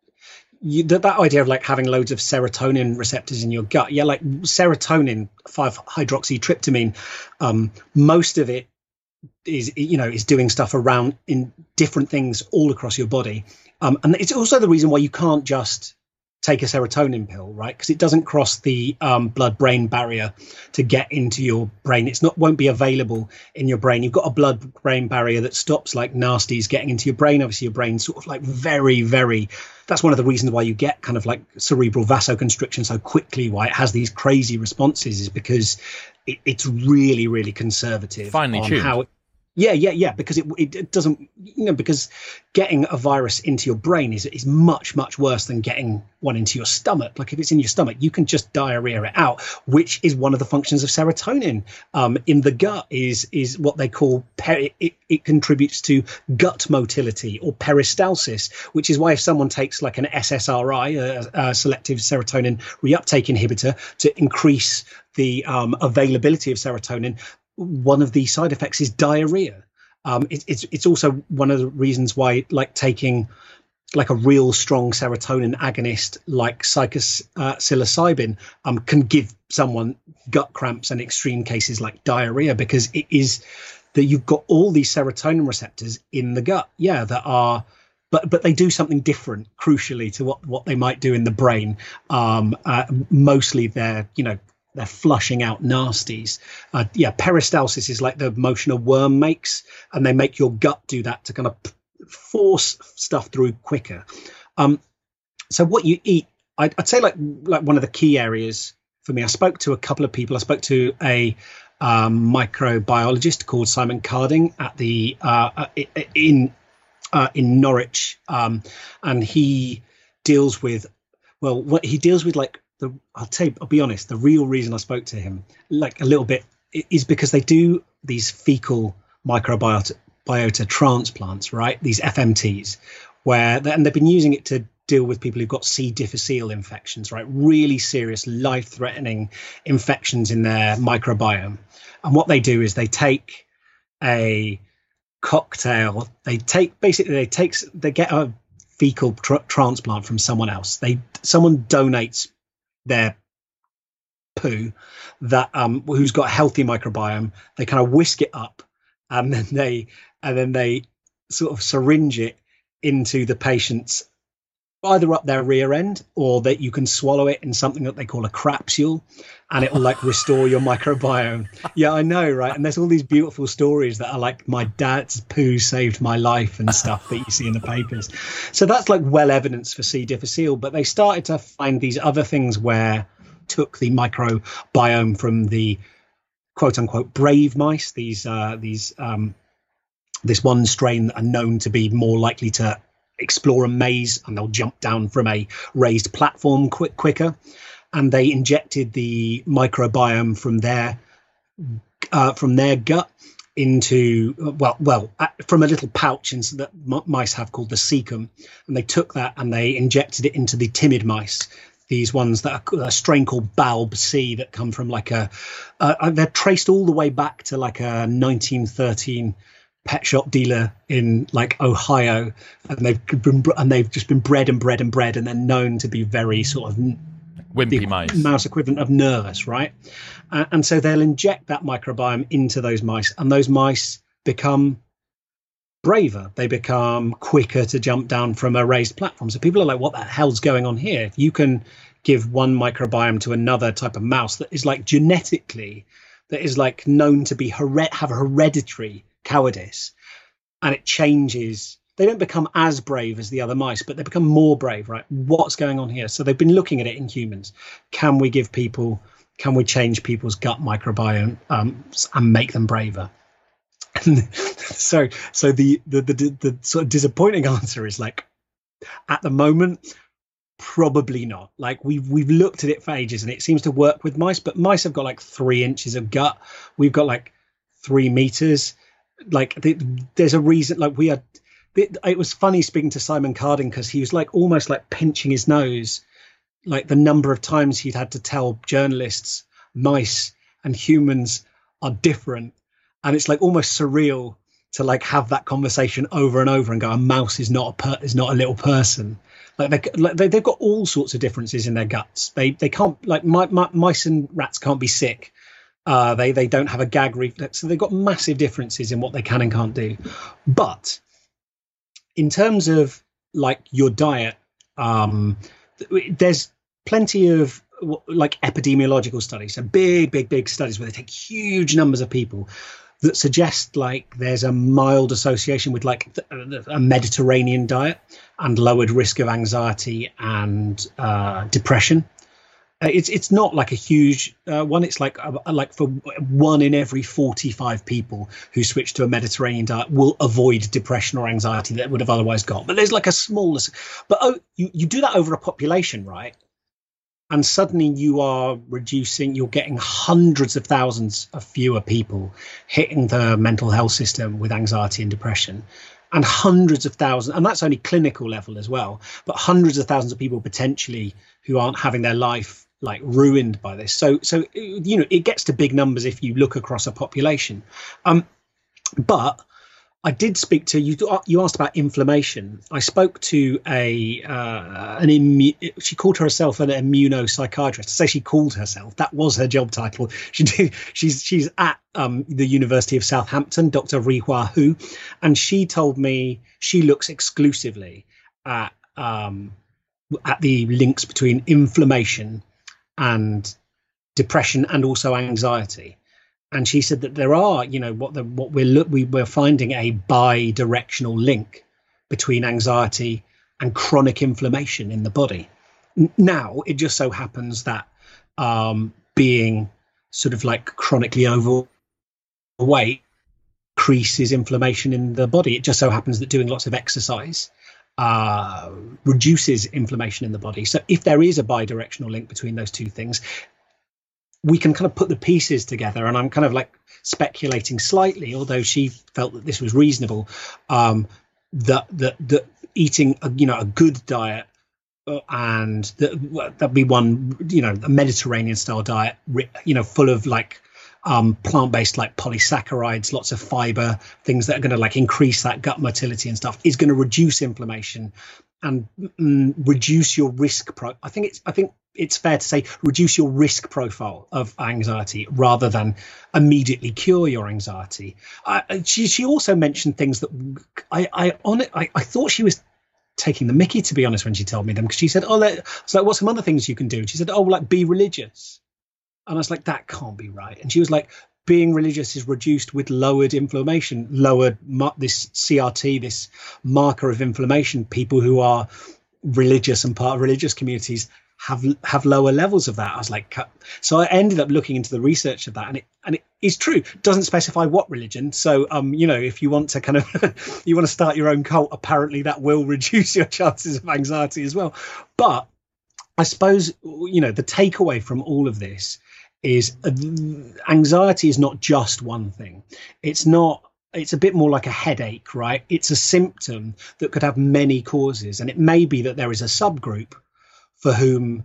you, that, that idea of like having loads of serotonin receptors in your gut. Yeah, like serotonin, five hydroxytryptamine, um, most of it is you know is doing stuff around in different things all across your body, um, and it's also the reason why you can't just take a serotonin pill, right? Because it doesn't cross the um, blood-brain barrier to get into your brain. It's not won't be available in your brain. You've got a blood-brain barrier that stops like nasties getting into your brain. Obviously, your brain's sort of like very, very. That's one of the reasons why you get kind of like cerebral vasoconstriction so quickly. Why it has these crazy responses is because it, it's really, really conservative. Finely on tuned. How it, Yeah, yeah, yeah. Because it, it it doesn't, you know, because getting a virus into your brain is is much much worse than getting one into your stomach. Like if it's in your stomach, you can just diarrhea it out, which is one of the functions of serotonin. Um, in the gut is is what they call peri- it, it contributes to gut motility or peristalsis, which is why if someone takes like an S S R I, a, a selective serotonin reuptake inhibitor, to increase the um, availability of serotonin, one of the side effects is diarrhea. Um, it, it's it's also one of the reasons why, like taking like a real strong serotonin agonist like psilocybin um, can give someone gut cramps and extreme cases like diarrhea, because it is that you've got all these serotonin receptors in the gut, yeah, that are. But but they do something different, crucially, to what, what they might do in the brain. Um, uh, mostly they're, you know, they're flushing out nasties. Uh, yeah, peristalsis is like the motion a worm makes, and they make your gut do that to kind of force stuff through quicker. Um, so what you eat, I'd, I'd say like like one of the key areas for me. I spoke to a couple of people. I spoke to a um, microbiologist called Simon Carding at the uh, in uh, in Norwich, um, and he deals with well, what he deals with like. The, I'll tell you, I'll be honest, the real reason I spoke to him, like a little bit, is because they do these fecal microbiota biota transplants, right? These F M Ts, where, and they've been using it to deal with people who've got C. difficile infections, right? Really serious, life-threatening infections in their microbiome. And what they do is they take a cocktail, they take, basically they take, they get a fecal tr- transplant from someone else. They, someone donates their poo that um, who's got a healthy microbiome. They kind of whisk it up, and then they and then they sort of syringe it into the patient's either up their rear end, or that you can swallow it in something that they call a crapsule, and it will like restore your microbiome. Yeah, I know, right? And there's all these beautiful stories that are like, my dad's poo saved my life and stuff that you see in the papers. So that's like well evidence for C. difficile. But they started to find these other things where took the microbiome from the quote unquote brave mice, these uh, these um, this one strain that are known to be more likely to explore a maze, and they'll jump down from a raised platform quick, quicker. And they injected the microbiome from their uh, from their gut into well, well, uh, from a little pouch in, that m- mice have called the cecum, and they took that and they injected it into the timid mice. These ones that are a strain called Balb C that come from like a uh, they're traced all the way back to like a nineteen thirteen pet shop dealer in like Ohio, and they've been and they've just been bred and bred and bred, and they're known to be very sort of wimpy mice, mouse equivalent of nervous, right? Uh, and so they'll inject that microbiome into those mice, and those mice become braver. They become quicker to jump down from a raised platform. So people are like, what the hell's going on here? If you can give one microbiome to another type of mouse that is like genetically, that is like known to be her- have a hereditary cowardice, and it changes, they don't become as brave as the other mice, but they become more brave, right? What's going on here? So they've been looking at it in humans. Can we give people, can we change people's gut microbiome um, and make them braver? so so the the, the the sort of disappointing answer is like, at the moment, probably not. Like we've we've looked at it for ages, and it seems to work with mice, but mice have got like three inches of gut. We've got like three meters. Like there's a reason, like we are, it was funny speaking to Simon Carding, because he was like almost like pinching his nose, like the number of times he'd had to tell journalists mice and humans are different. And it's like almost surreal to like have that conversation over and over and go, a mouse is not a per- is not a little person. Like, they, like they, they've got all sorts of differences in their guts. They they can't, like my, my, mice and rats can't be sick. Uh, they they don't have a gag reflex, so they've got massive differences in what they can and can't do. But in terms of like your diet, um, there's plenty of like epidemiological studies, so big, big, big studies where they take huge numbers of people that suggest like there's a mild association with like a Mediterranean diet and lowered risk of anxiety and uh, depression. Uh, it's it's not like a huge uh, one. It's like uh, like for one in every forty-five people who switch to a Mediterranean diet will avoid depression or anxiety that would have otherwise got. But there's like a small, but oh, you, you do that over a population, right? And suddenly you are reducing, you're getting hundreds of thousands of fewer people hitting the mental health system with anxiety and depression. And hundreds of thousands, and that's only clinical level as well, but hundreds of thousands of people potentially who aren't having their life like ruined by this. So, so you know, it gets to big numbers if you look across a population. Um, but I did speak to you. You asked about inflammation. I spoke to a uh, an immu- she called herself an immunopsychiatrist. To say she called herself, that was her job title. She did, she's she's at um, the University of Southampton, Doctor Rihua Hu, and she told me she looks exclusively at um, at the links between inflammation and depression and also anxiety. And she said that there are, you know, what the what we're look we we're finding a bi-directional link between anxiety and chronic inflammation in the body. N- now, it just so happens that um, being sort of like chronically overweight increases inflammation in the body. It just so happens that doing lots of exercise uh, reduces inflammation in the body. So if there is a bi-directional link between those two things, we can kind of put the pieces together. And I'm kind of like speculating slightly, although she felt that this was reasonable, um, that, that, that eating, a, you know, a good diet uh, and that, that'd be one, you know, a Mediterranean style diet, you know, full of like um, plant-based like polysaccharides, lots of fiber, things that are going to like increase that gut motility and stuff, is going to reduce inflammation and mm, reduce your risk pro. I think it's I think it's fair to say reduce your risk profile of anxiety rather than immediately cure your anxiety. I, she she also mentioned things that I I on it I, I thought she was taking the mickey, to be honest, when she told me them, because she said, oh, let, so what's some other things you can do? And she said, oh, like be religious. And I was like, that can't be right. And she was like, being religious is reduced with lowered inflammation, lowered this C R T, this marker of inflammation. People who are religious and part of religious communities have have lower levels of that. I was like, so I ended up looking into the research of that, and it and it is true. It doesn't specify what religion. So um, you know, if you want to kind of you want to start your own cult, apparently that will reduce your chances of anxiety as well. But I suppose, you know, the takeaway from all of this is uh, anxiety is not just one thing. It's not. It's a bit more like a headache, right? It's a symptom that could have many causes, and it may be that there is a subgroup for whom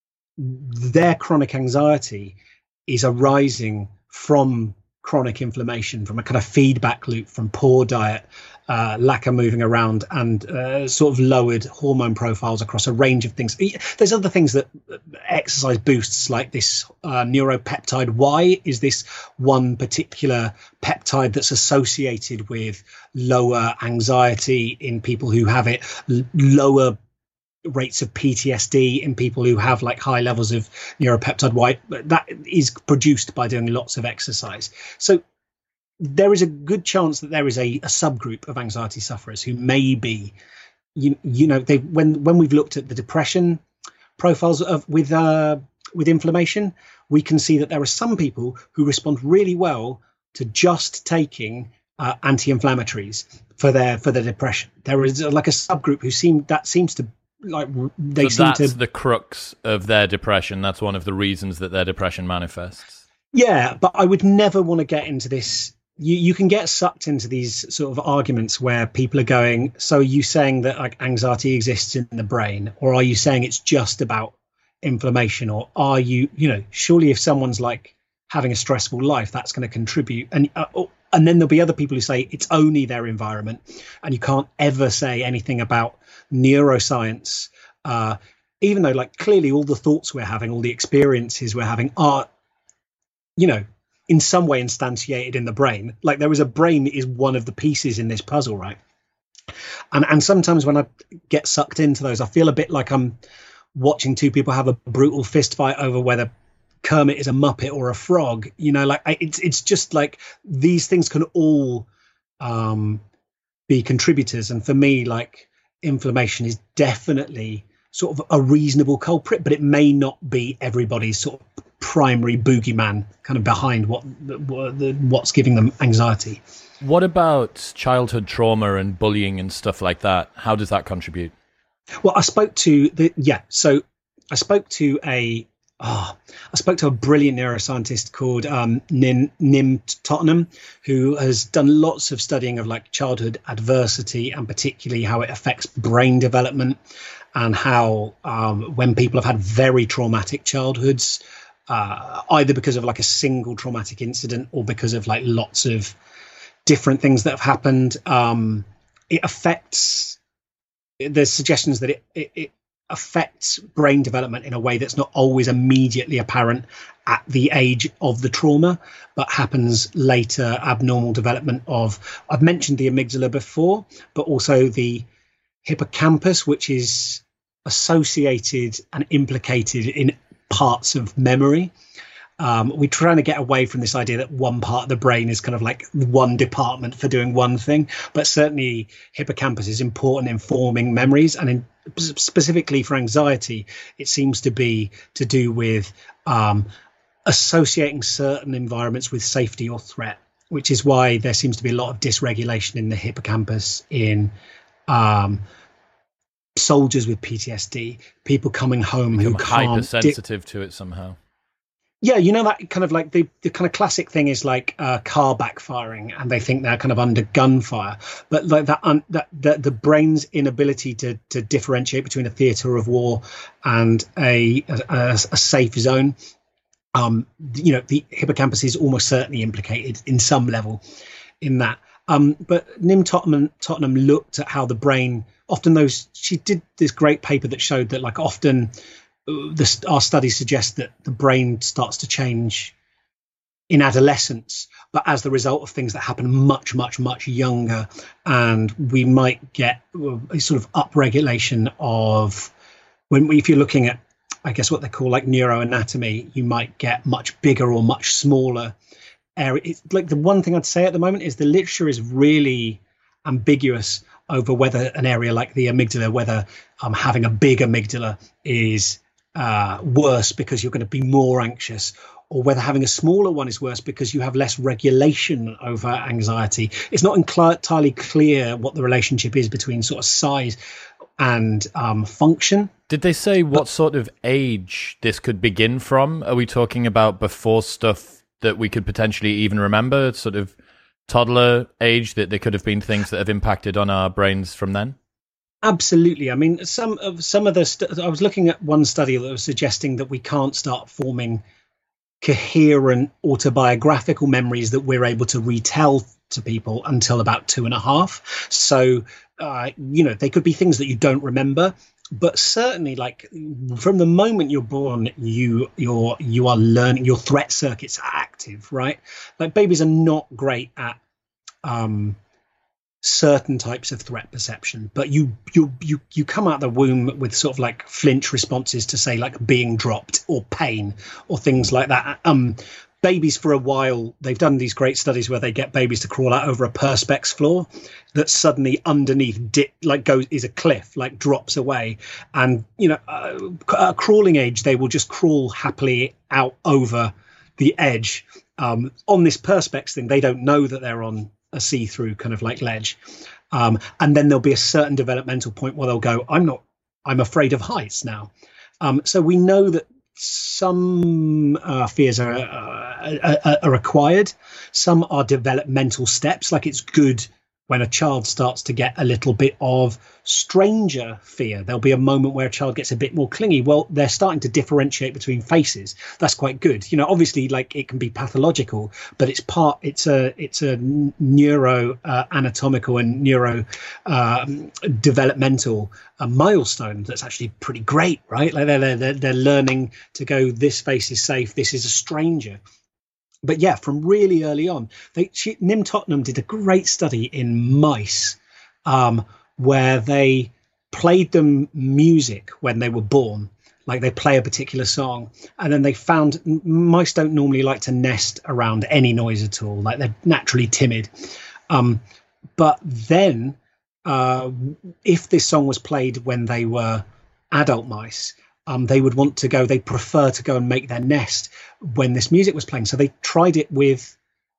their chronic anxiety is arising from chronic inflammation, from a kind of feedback loop, from poor diet, uh, lack of moving around, and uh, sort of lowered hormone profiles across a range of things. There's other things that exercise boosts, like this uh, neuropeptide Y is this one particular peptide that's associated with lower anxiety in people who have it, l- lower rates of P T S D in people who have like high levels of neuropeptide Y. That is produced by doing lots of exercise. So there is a good chance that there is a, a subgroup of anxiety sufferers who may be, you, you know, they when when we've looked at the depression profiles of with uh, with inflammation, we can see that there are some people who respond really well to just taking uh, anti-inflammatories for their for their depression. There is uh, like a subgroup who seem that seems to like they so seem that's to the crux of their depression. That's one of the reasons that their depression manifests. Yeah, but I would never want to get into this. You you can get sucked into these sort of arguments where people are going, so are you saying that like anxiety exists in the brain, or are you saying it's just about inflammation, or are you, you know, surely if someone's like having a stressful life, that's going to contribute. And uh, and then there'll be other people who say it's only their environment, and you can't ever say anything about neuroscience, uh, even though like clearly all the thoughts we're having, all the experiences we're having are, you know, in some way instantiated in the brain. Like there is a brain is one of the pieces in this puzzle, right? And and sometimes when I get sucked into those, I feel a bit like I'm watching two people have a brutal fist fight over whether Kermit is a Muppet or a frog. You know, like I, it's it's just like these things can all um, be contributors. And for me, like inflammation is definitely sort of a reasonable culprit, but it may not be everybody's sort of primary boogeyman kind of behind what, what the, what's giving them anxiety. What about childhood trauma and bullying and stuff like that? How does that contribute? Well, I spoke to the yeah. So I spoke to a oh, I spoke to a brilliant neuroscientist called um, Nim, Nim Tottenham, who has done lots of studying of like childhood adversity and particularly how it affects brain development, and how um, when people have had very traumatic childhoods, uh, either because of like a single traumatic incident or because of like lots of different things that have happened, um, it affects. There's suggestions that it, it, it affects brain development in a way that's not always immediately apparent at the age of the trauma, but happens later. Abnormal development of, I've mentioned the amygdala before, but also the hippocampus, which is associated and implicated in parts of memory. Um, we're trying to get away from this idea that one part of the brain is kind of like one department for doing one thing, but certainly hippocampus is important in forming memories, and in, specifically for anxiety, it seems to be to do with um, associating certain environments with safety or threat, which is why there seems to be a lot of dysregulation in the hippocampus in um, soldiers with P T S D, people coming home who can't hypersensitive di- to it somehow. Yeah, you know, that kind of like the, the kind of classic thing is like a car backfiring and they think they're kind of under gunfire. But like that, un, that, that the brain's inability to to differentiate between a theatre of war and a a, a safe zone, um, you know, the hippocampus is almost certainly implicated in some level in that. Um, but Nim Tottenham, Tottenham looked at how the brain often those, she did this great paper that showed that like often uh, this, our studies suggest that the brain starts to change in adolescence, but as the result of things that happen much, much, much younger. And we might get a sort of upregulation of when, if you're looking at, I guess, what they call like neuroanatomy, you might get much bigger or much smaller area. It's like the one thing I'd say at the moment is the literature is really ambiguous over whether an area like the amygdala, whether um, having a big amygdala is uh, worse because you're going to be more anxious, or whether having a smaller one is worse because you have less regulation over anxiety. It's not entirely clear what the relationship is between sort of size and um, function. Did they say what but, sort of age this could begin from? Are we talking about before stuff that we could potentially even remember, sort of toddler age, that there could have been things that have impacted on our brains from then? Absolutely. I mean, some of some of the st- I was looking at one study that was suggesting that we can't start forming coherent autobiographical memories that we're able to retell to people until about two and a half. So, uh, you know, they could be things that you don't remember, but certainly, like from the moment you're born, you you're you are learning, your threat circuits are active, right? Like babies are not great at um, certain types of threat perception, but you you you you come out of the womb with sort of like flinch responses to, say, like being dropped or pain or things like that. Um, babies, for a while, they've done these great studies where they get babies to crawl out over a perspex floor that suddenly underneath dip, like goes is a cliff, like drops away, and you know, uh, at a crawling age, they will just crawl happily out over the edge. Um, on this perspex thing, they don't know that they're on a see-through kind of like ledge, um, and then there'll be a certain developmental point where they'll go, I'm not, I'm afraid of heights now. Um, so we know that some uh, fears are, uh, are are acquired, some are developmental steps. Like it's good when a child starts to get a little bit of stranger fear. There'll be a moment where a child gets a bit more clingy. Well, they're starting to differentiate between faces. That's quite good. You know, obviously, like it can be pathological, but it's part. It's a it's a neuro uh, anatomical and neuro uh, developmental uh, milestone that's actually pretty great, right? Like they're they're they're learning to go. This face is safe. This is a stranger. But yeah, from really early on, they, she, Nim Tottenham did a great study in mice um, where they played them music when they were born, like they play a particular song. And then they found mice don't normally like to nest around any noise at all, like they're naturally timid. Um, but then uh, if this song was played when they were adult mice, Um, they would want to go, they'd prefer to go and make their nest when this music was playing. So they tried it with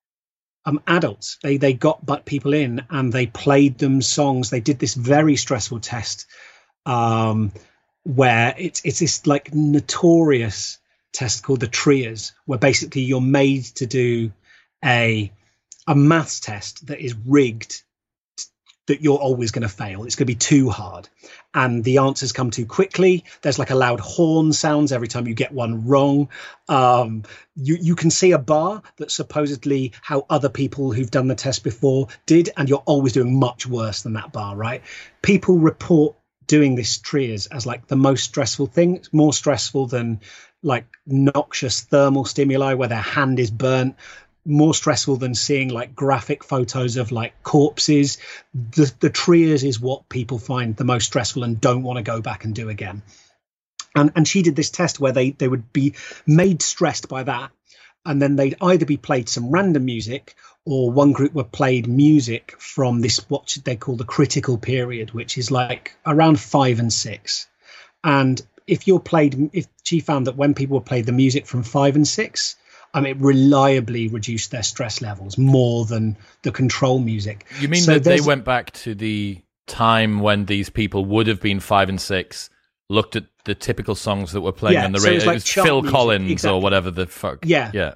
um, adults. They they got but people in and they played them songs. They did this very stressful test um, where it's it's this like notorious test called the TRIAS, where basically you're made to do a a maths test that is rigged that you're always going to fail. It's going to be too hard. And the answers come too quickly. There's like a loud horn sounds every time you get one wrong. Um, you, you can see a bar that's supposedly how other people who've done the test before did, and you're always doing much worse than that bar, right? People report doing this TRIAS as like the most stressful thing. It's more stressful than like noxious thermal stimuli where their hand is burnt. More stressful than seeing like graphic photos of like corpses. The, the TRIAS is what people find the most stressful and don't want to go back and do again. And and she did this test where they, they would be made stressed by that. And then they'd either be played some random music, or one group were played music from this, what they call the critical period, which is like around five and six. And if you're played, if she found that when people were played the music from five and six, I mean, it reliably reduced their stress levels more than the control music. You mean so that they went back to the time when these people would have been five and six, looked at the typical songs that were playing yeah, on the so radio, it was like Phil music, Collins exactly. or whatever the fuck. Yeah. Yeah.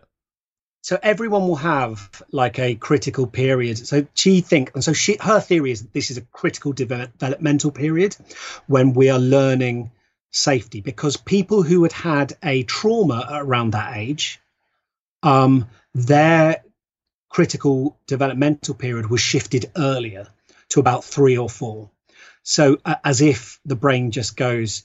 So everyone will have like a critical period. So she think, and so she, her theory is that this is a critical develop, developmental period when we are learning safety, because people who had had a trauma around that age, um, their critical developmental period was shifted earlier to about three or four. So uh, as if the brain just goes,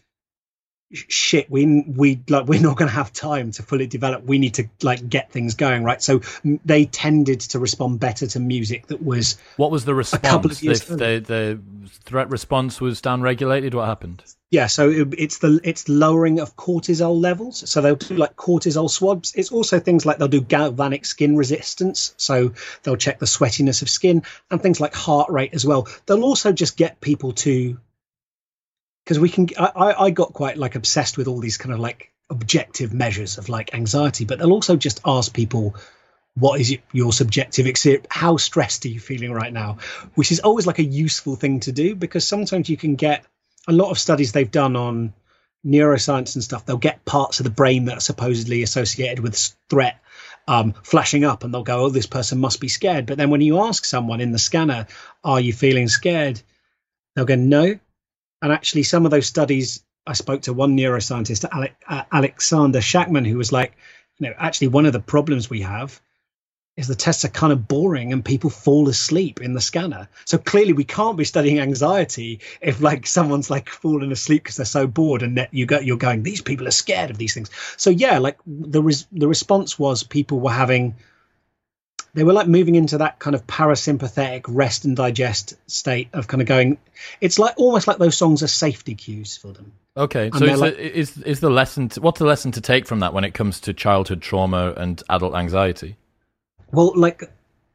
shit, we we like we're not going to have time to fully develop. We need to like get things going, right? So they tended to respond better to music that was. What was the response? The, the the threat response was downregulated. What happened? Yeah, so it, it's the it's lowering of cortisol levels. So they'll do like cortisol swabs. It's also things like they'll do galvanic skin resistance. So they'll check the sweatiness of skin and things like heart rate as well. They'll also just get people to. Because we can, I, I got quite like obsessed with all these kind of like objective measures of like anxiety, but they'll also just ask people, what is your subjective experience? How stressed are you feeling right now? Which is always like a useful thing to do, because sometimes you can get a lot of studies they've done on neuroscience and stuff. They'll get parts of the brain that are supposedly associated with threat um, flashing up, and they'll go, oh, this person must be scared. But then when you ask someone in the scanner, are you feeling scared? They'll go, no. And actually, some of those studies, I spoke to one neuroscientist, Alec, uh, Alexander Shackman, who was like, you know, actually one of the problems we have is the tests are kind of boring and people fall asleep in the scanner. So clearly we can't be studying anxiety if like someone's like falling asleep because they're so bored, and that you go, you're going, these people are scared of these things. So yeah, like the res- the response was people were having, they were like moving into that kind of parasympathetic rest and digest state of kind of going, it's like almost like those songs are safety cues for them. Okay. And so is, like, the, is, is the lesson, to, what's the lesson to take from that when it comes to childhood trauma and adult anxiety? Well, like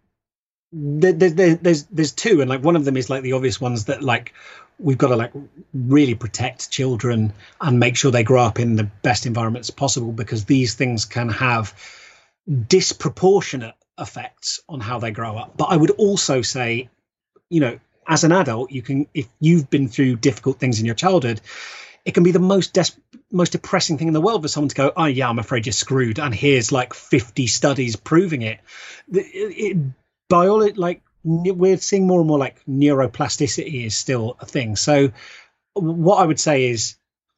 there, there, there's, there's two. And like one of them is like the obvious ones that like, we've got to like really protect children and make sure they grow up in the best environments possible, because these things can have disproportionate effects on how they grow up. But I would also say, you know, as an adult, you can, if you've been through difficult things in your childhood, it can be the most des- most depressing thing in the world for someone to go, oh yeah, I'm afraid you're screwed, and here's like fifty studies proving it. It, it biology, like we're seeing more and more like neuroplasticity is still a thing. So what I would say is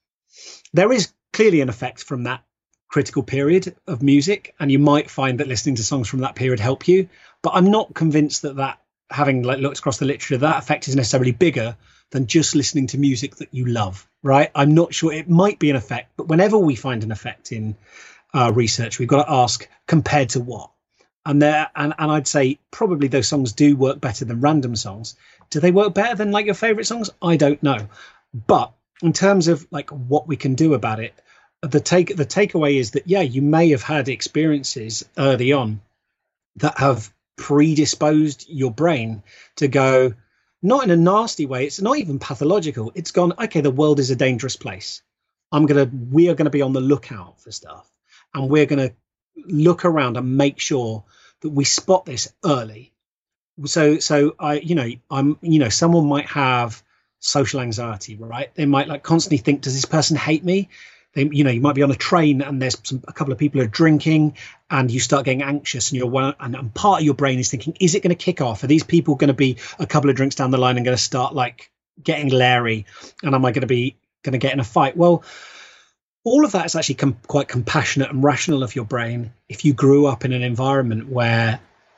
there is clearly an effect from that critical period of music, and you might find that listening to songs from that period help you, but I'm not convinced that that having like looked across the literature, that effect is necessarily bigger than just listening to music that you love, right? I'm not sure. It might be an effect, but whenever we find an effect in uh, research, we've got to ask compared to what. And there, and, and I'd say probably those songs do work better than random songs. Do they work better than like your favorite songs? I don't know. But in terms of like what we can do about it, the take the takeaway is that, yeah, you may have had experiences early on that have predisposed your brain to go, not in a nasty way, it's not even pathological. It's gone, okay, the world is a dangerous place. I'm going to, we are going to be on the lookout for stuff. And we're going to look around and make sure that we spot this early. So, so I, you know, I'm, you know, someone might have social anxiety, right? They might like constantly think, does this person hate me? They, you know, you might be on a train and there's some, a couple of people are drinking, and you start getting anxious, and you're one, and, and part of your brain is thinking, is it going to kick off? Are these people going to be a couple of drinks down the line and going to start like getting leery? And am I going to be going to get in a fight? Well, all of that is actually com- quite compassionate and rational of your brain if you grew up in an environment where,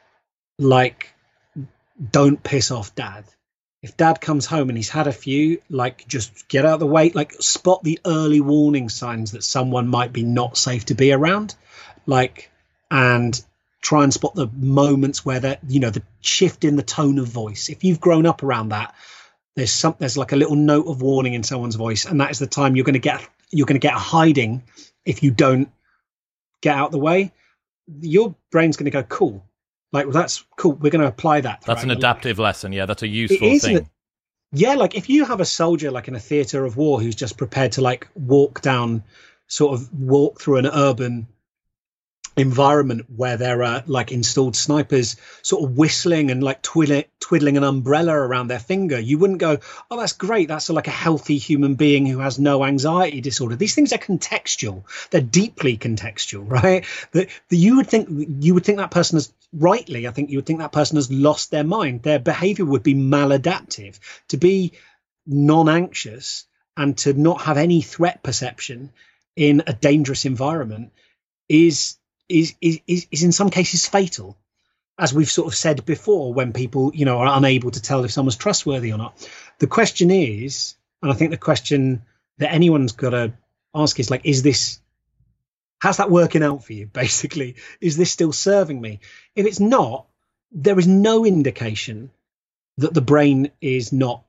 like, don't piss off dad. If dad comes home and he's had a few, like, just get out of the way, like, spot the early warning signs that someone might be not safe to be around, like, and try and spot the moments where that, you know, the shift in the tone of voice. If you've grown up around that, there's some, there's like a little note of warning in someone's voice, and that is the time you're going to get, you're going to get a hiding if you don't get out the way. Your brain's going to go, cool. Like, well, that's cool. We're going to apply that. That's an adaptive life. lesson. Yeah, that's a useful it is, thing. Yeah, like if you have a soldier like in a theatre of war who's just prepared to like walk down, sort of walk through an urban environment where there are like installed snipers sort of whistling and like twiddling, twiddling an umbrella around their finger, you wouldn't go, oh, that's great. That's like a healthy human being who has no anxiety disorder. These things are contextual. They're deeply contextual, right? That you would think you would think that person has rightly, I think you would think that person has lost their mind. Their behavior would be maladaptive. To be non-anxious and to not have any threat perception in a dangerous environment is Is, is is in some cases fatal. as we've sort of said before, when people, you know, are unable to tell if someone's trustworthy or not, the question is, and I think the question that anyone's got to ask is like, is this, how's that working out for you? Basically, is this still serving me? If it's not, there is no indication that the brain is not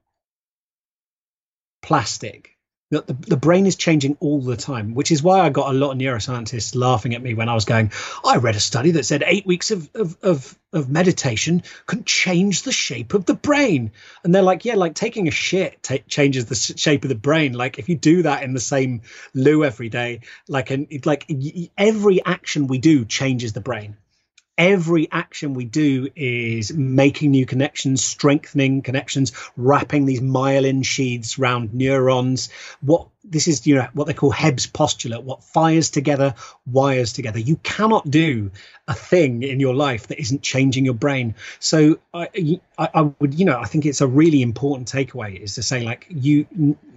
plastic. That the, the brain is changing all the time, which is why I got a lot of neuroscientists laughing at me when I was going, I read a study that said eight weeks of, of, of, of meditation could change the shape of the brain. And they're like, yeah, like taking a shit t- changes the sh- shape of the brain. Like if you do that in the same loo every day, like, an, like y- every action we do changes the brain. Every action we do is making new connections, strengthening connections, wrapping these myelin sheaths around neurons. What this is, you know, what they call Hebb's postulate, what fires together, wires together. You cannot do a thing in your life that isn't changing your brain. So I, I, I would, you know, I think it's a really important takeaway is to say, like, you,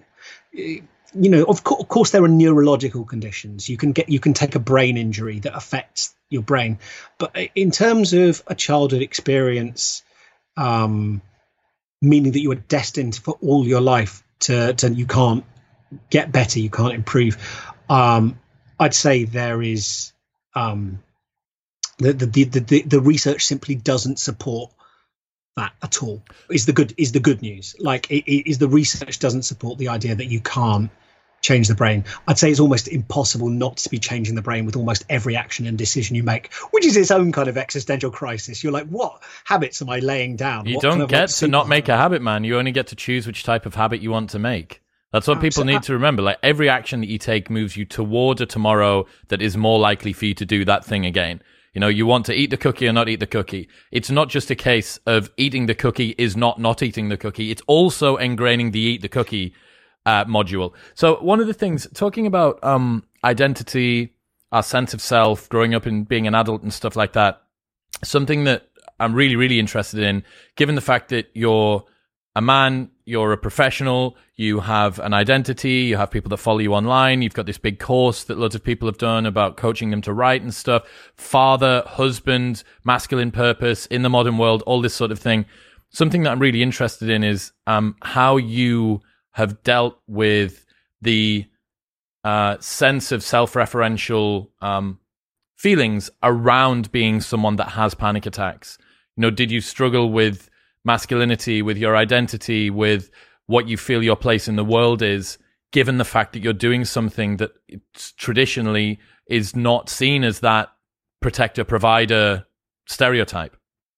you know, of, co- of course, there are neurological conditions. You can get, you can take a brain injury that affects your brain, but in terms of a childhood experience, um, meaning that you are destined for all your life to, to you can't get better, you can't improve. Um, I'd say there is um, the, the, the the the research simply doesn't support that at all. Is the good is the good news? Like, it, it is the research doesn't support the idea that you can't change the brain. I'd say it's almost impossible not to be changing the brain with almost every action and decision you make, which is its own kind of existential crisis. You're like, what habits am I laying down? You what don't kind of, get like, to not make a habit, man. You only get to choose which type of habit you want to make. That's what people need to remember. Like, every action that you take moves you toward a tomorrow that is more likely for you to do that thing again. You know, you want to eat the cookie or not eat the cookie. It's not just a case of eating the cookie is not not eating the cookie. It's also ingraining the eat the cookie Uh, module. So one of the things, talking about um, identity, our sense of self, growing up and being an adult and stuff like that, something that I'm really, really interested in, given the fact that you're a man, you're a professional, you have an identity, you have people that follow you online, you've got this big course that loads of people have done about coaching them to write and stuff, father, husband, masculine purpose in the modern world, all this sort of thing. Something that I'm really interested in is um, how you have dealt with the uh, sense of self-referential um, feelings around being someone that has panic attacks. You know, did you struggle with masculinity, with your identity, with what you feel your place in the world is, given the fact that you're doing something that traditionally is not seen as that protector, provider stereotype?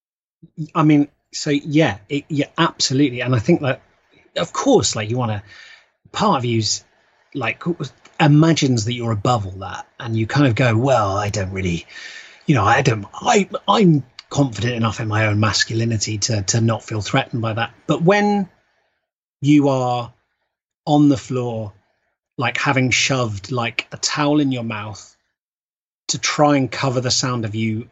I mean, so yeah, it, yeah, absolutely. And I think that, of course, like, you want to, part of you's like imagines that you're above all that, and you kind of go, well, I don't really, you know, I don't, I, I'm confident enough in my own masculinity to to not feel threatened by that. But when you are on the floor, like having shoved like a towel in your mouth to try and cover the sound of you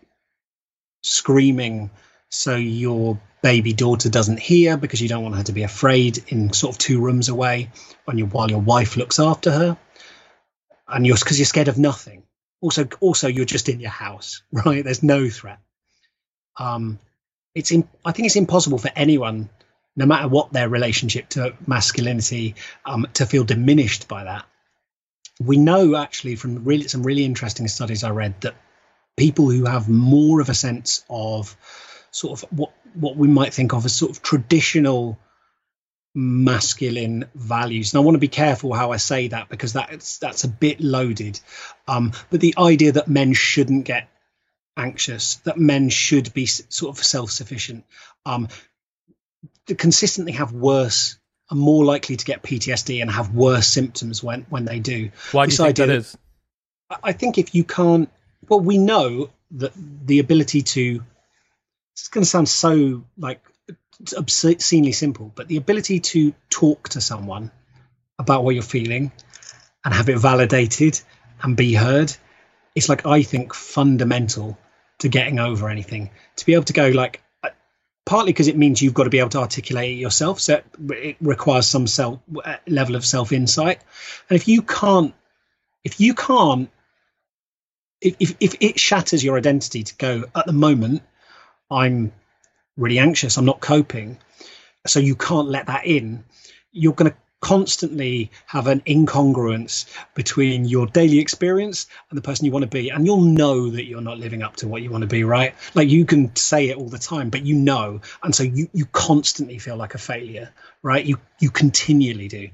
screaming so your baby daughter doesn't hear because you don't want her to be afraid in sort of two rooms away when you while your wife looks after her, and you're because you're scared of nothing. Also, also you're just in your house, right? There's no threat. Um, it's in, I think it's impossible for anyone, no matter what their relationship to masculinity, um, to feel diminished by that. We know actually from really some really interesting studies I read that people who have more of a sense of sort of what what we might think of as sort of traditional masculine values. And I want to be careful how I say that, because that's that's a bit loaded. Um, but the idea that men shouldn't get anxious, that men should be sort of self-sufficient, um, to consistently have worse, are more likely to get P T S D and have worse symptoms when when they do. Why do you think that is? I think if you can't, well, we know that the ability to, it's going to sound so like obscenely simple, but the ability to talk to someone about what you're feeling and have it validated and be heard is, like, I think fundamental to getting over anything. To be able to go, like, partly because it means you've got to be able to articulate it yourself, so it requires some self level of self-insight. And if you can't, if you can't, if, if if it shatters your identity to go, at the moment I'm really anxious, I'm not coping, so you can't let that in. You're going to constantly have an incongruence between your daily experience and the person you want to be, and you'll know that you're not living up to what you want to be, right? Like, you can say it all the time, but you know, and so you you constantly feel like a failure, right? You you continually do.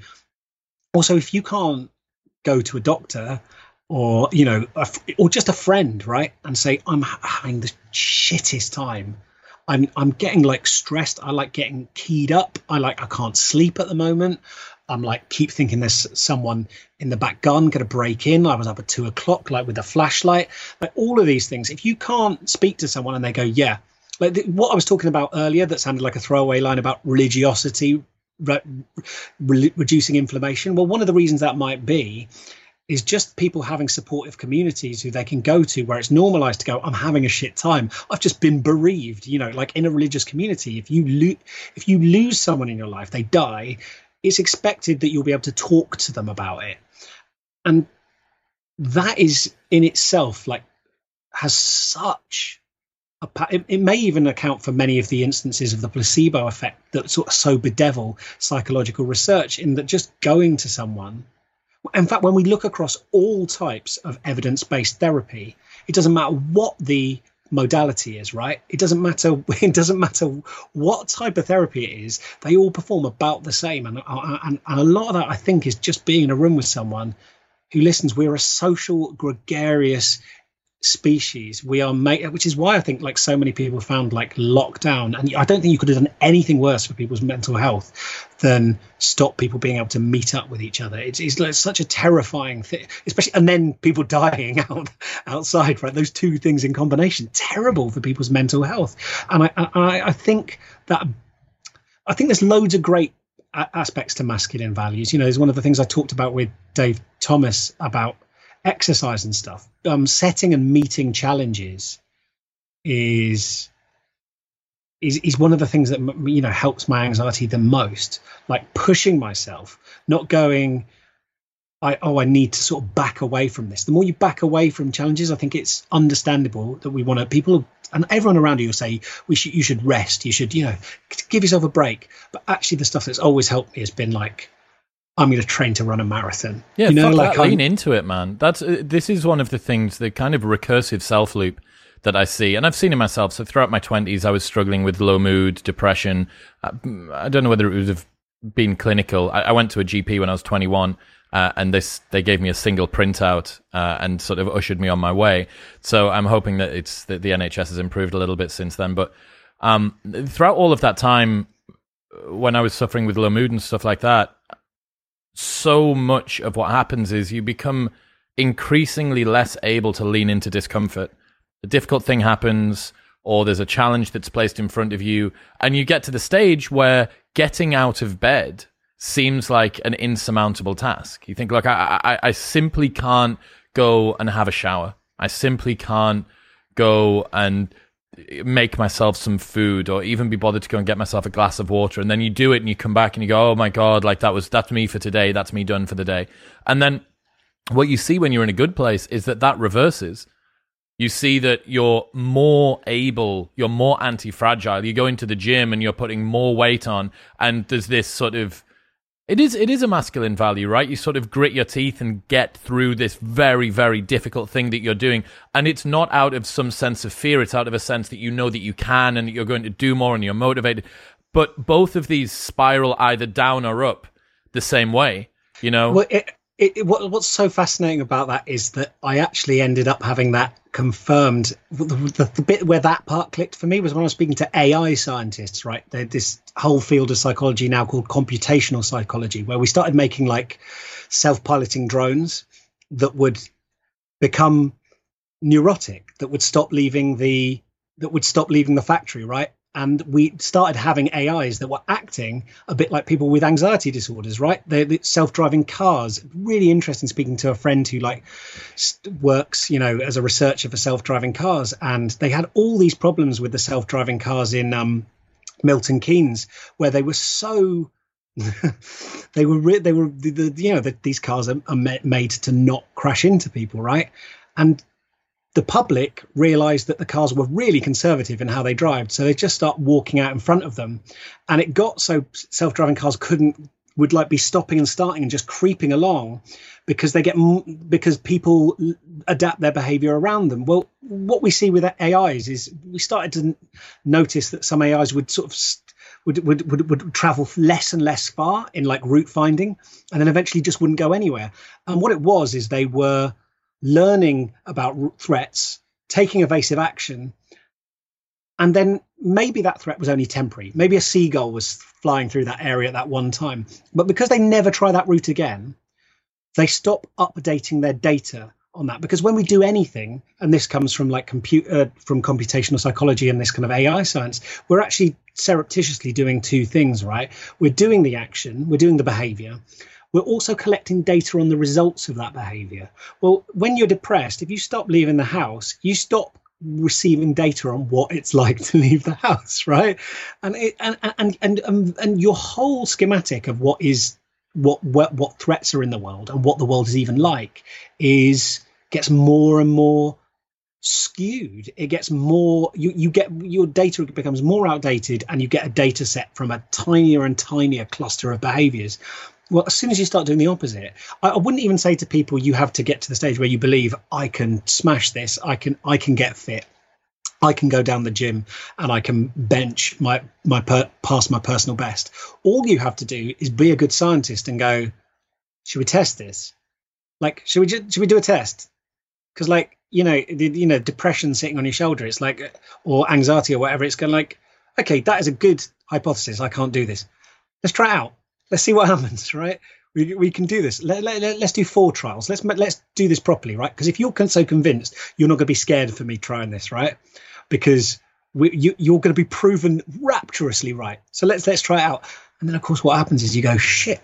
Also, if you can't go to a doctor or, you know, a, or just a friend, right, and say, I'm having the shittest time, I'm I'm getting like stressed, I like getting keyed up, I like I can't sleep at the moment, I'm like keep thinking there's someone in the back garden going to break in, I was up at two o'clock like with a flashlight, like all of these things. If you can't speak to someone and they go, yeah, like the, what I was talking about earlier that sounded like a throwaway line about religiosity re- re- reducing inflammation, well, one of the reasons that might be is just people having supportive communities who they can go to, where it's normalized to go, I'm having a shit time, I've just been bereaved. You know, like in a religious community, if you lo- if you lose someone in your life, they die, it's expected that you'll be able to talk to them about it. And that is in itself like has such a pa- it, it may even account for many of the instances of the placebo effect that sort of so bedevil psychological research, in that just going to someone. In fact, when we look across all types of evidence-based therapy, it doesn't matter what the modality is, right? It doesn't matter. It doesn't matter what type of therapy it is. They all perform about the same. And, and, and a lot of that, I think, is just being in a room with someone who listens. We're a social, gregarious species. We are made, which is why I think like so many people found like lockdown, and I don't think you could have done anything worse for people's mental health than stop people being able to meet up with each other. It's, it's like such a terrifying thing, especially, and then people dying out outside, right? Those two things in combination, terrible for people's mental health. And I, I, I think that I think there's loads of great aspects to masculine values. You know, there's one of the things I talked about with Dave Thomas about exercise and stuff. Um, setting and meeting challenges is is is one of the things that, you know, helps my anxiety the most. Like pushing myself, not going, I oh I need to sort of back away from this. The more you back away from challenges, I think it's understandable that we want to. People and everyone around you will say we should you should rest. You should, you know, give yourself a break. But actually, the stuff that's always helped me has been like, I'm going to train to run a marathon. Yeah, you know, fuck like that, lean into it, man. That's uh, this is one of the things, the kind of recursive self loop that I see, and I've seen it myself. So throughout my twenties, I was struggling with low mood, depression. I, I don't know whether it would have been clinical. I, I went to a G P when I was twenty-one, uh, and this they gave me a single printout uh, and sort of ushered me on my way. So I'm hoping that it's that the N H S has improved a little bit since then. But um, throughout all of that time, when I was suffering with low mood and stuff like that, so much of what happens is you become increasingly less able to lean into discomfort. A difficult thing happens, or there's a challenge that's placed in front of you, and you get to the stage where getting out of bed seems like an insurmountable task. You think, like, I, I, I simply can't go and have a shower. I simply can't go and make myself some food, or even be bothered to go and get myself a glass of water. And then you do it and you come back and you go, oh my God, like that was, that's me for today. That's me done for the day. And then what you see when you're in a good place is that that reverses. You see that you're more able, you're more anti-fragile. You go into the gym and you're putting more weight on, and there's this sort of, It is it is a masculine value, right? You sort of grit your teeth and get through this very, very difficult thing that you're doing. And it's not out of some sense of fear. It's out of a sense that you know that you can and that you're going to do more and you're motivated. But both of these spiral either down or up the same way, you know? Well, it, it, what, what's so fascinating about that is that I actually ended up having that confirmed. The, the, the bit where that part clicked for me was when I was speaking to A I scientists, right? They're this whole field of psychology now called computational psychology, where we started making like self-piloting drones that would become neurotic, that would stop leaving the that would stop leaving the factory, right? And we started having A Is that were acting a bit like people with anxiety disorders, right? They're, they're self-driving cars. Really interesting speaking to a friend who like works, you know, as a researcher for self-driving cars. And they had all these problems with the self-driving cars in um, Milton Keynes, where they were so, they were, re- they were, the, the, you know, the, these cars are, are made to not crash into people, right? And the public realized that the cars were really conservative in how they drive. So they just start walking out in front of them. And it got so self-driving cars couldn't, would like be stopping and starting and just creeping along because they get, because people adapt their behavior around them. Well, what we see with A Is is we started to notice that some A Is would sort of would, would, would, would travel less and less far in like route finding, and then eventually just wouldn't go anywhere. And what it was is they were learning about threats, taking evasive action, and then maybe that threat was only temporary. Maybe a seagull was flying through that area at that one time. But because they never try that route again, they stop updating their data on that. Because when we do anything, and this comes from like computer, from computational psychology and this kind of A I science, we're actually surreptitiously doing two things, right? We're doing the action, we're doing the behavior. We're also collecting data on the results of that behavior. Well, when you're depressed, if you stop leaving the house, you stop receiving data on what it's like to leave the house, right? And it, and, and and and and your whole schematic of what is what, what what threats are in the world and what the world is even like is gets more and more skewed. It gets more, you you get, your data becomes more outdated, and you get a data set from a tinier and tinier cluster of behaviors. Well, as soon as you start doing the opposite, I, I wouldn't even say to people, you have to get to the stage where you believe I can smash this. I can, I can get fit. I can go down the gym and I can bench my, my, per, past my personal best. All you have to do is be a good scientist and go, should we test this? Like, should we, should we do a test? Because like, you know, the, you know, depression sitting on your shoulder, it's like, or anxiety or whatever, it's kind of like, okay, that is a good hypothesis. I can't do this. Let's try it out. Let's see what happens, right? We we can do this. Let, let, let's do four trials. Let's let's do this properly, right? Because if you're so convinced, you're not going to be scared for me trying this, right? Because we, you, you're going to be proven rapturously right. So let's let's try it out. And then, of course, what happens is you go, shit.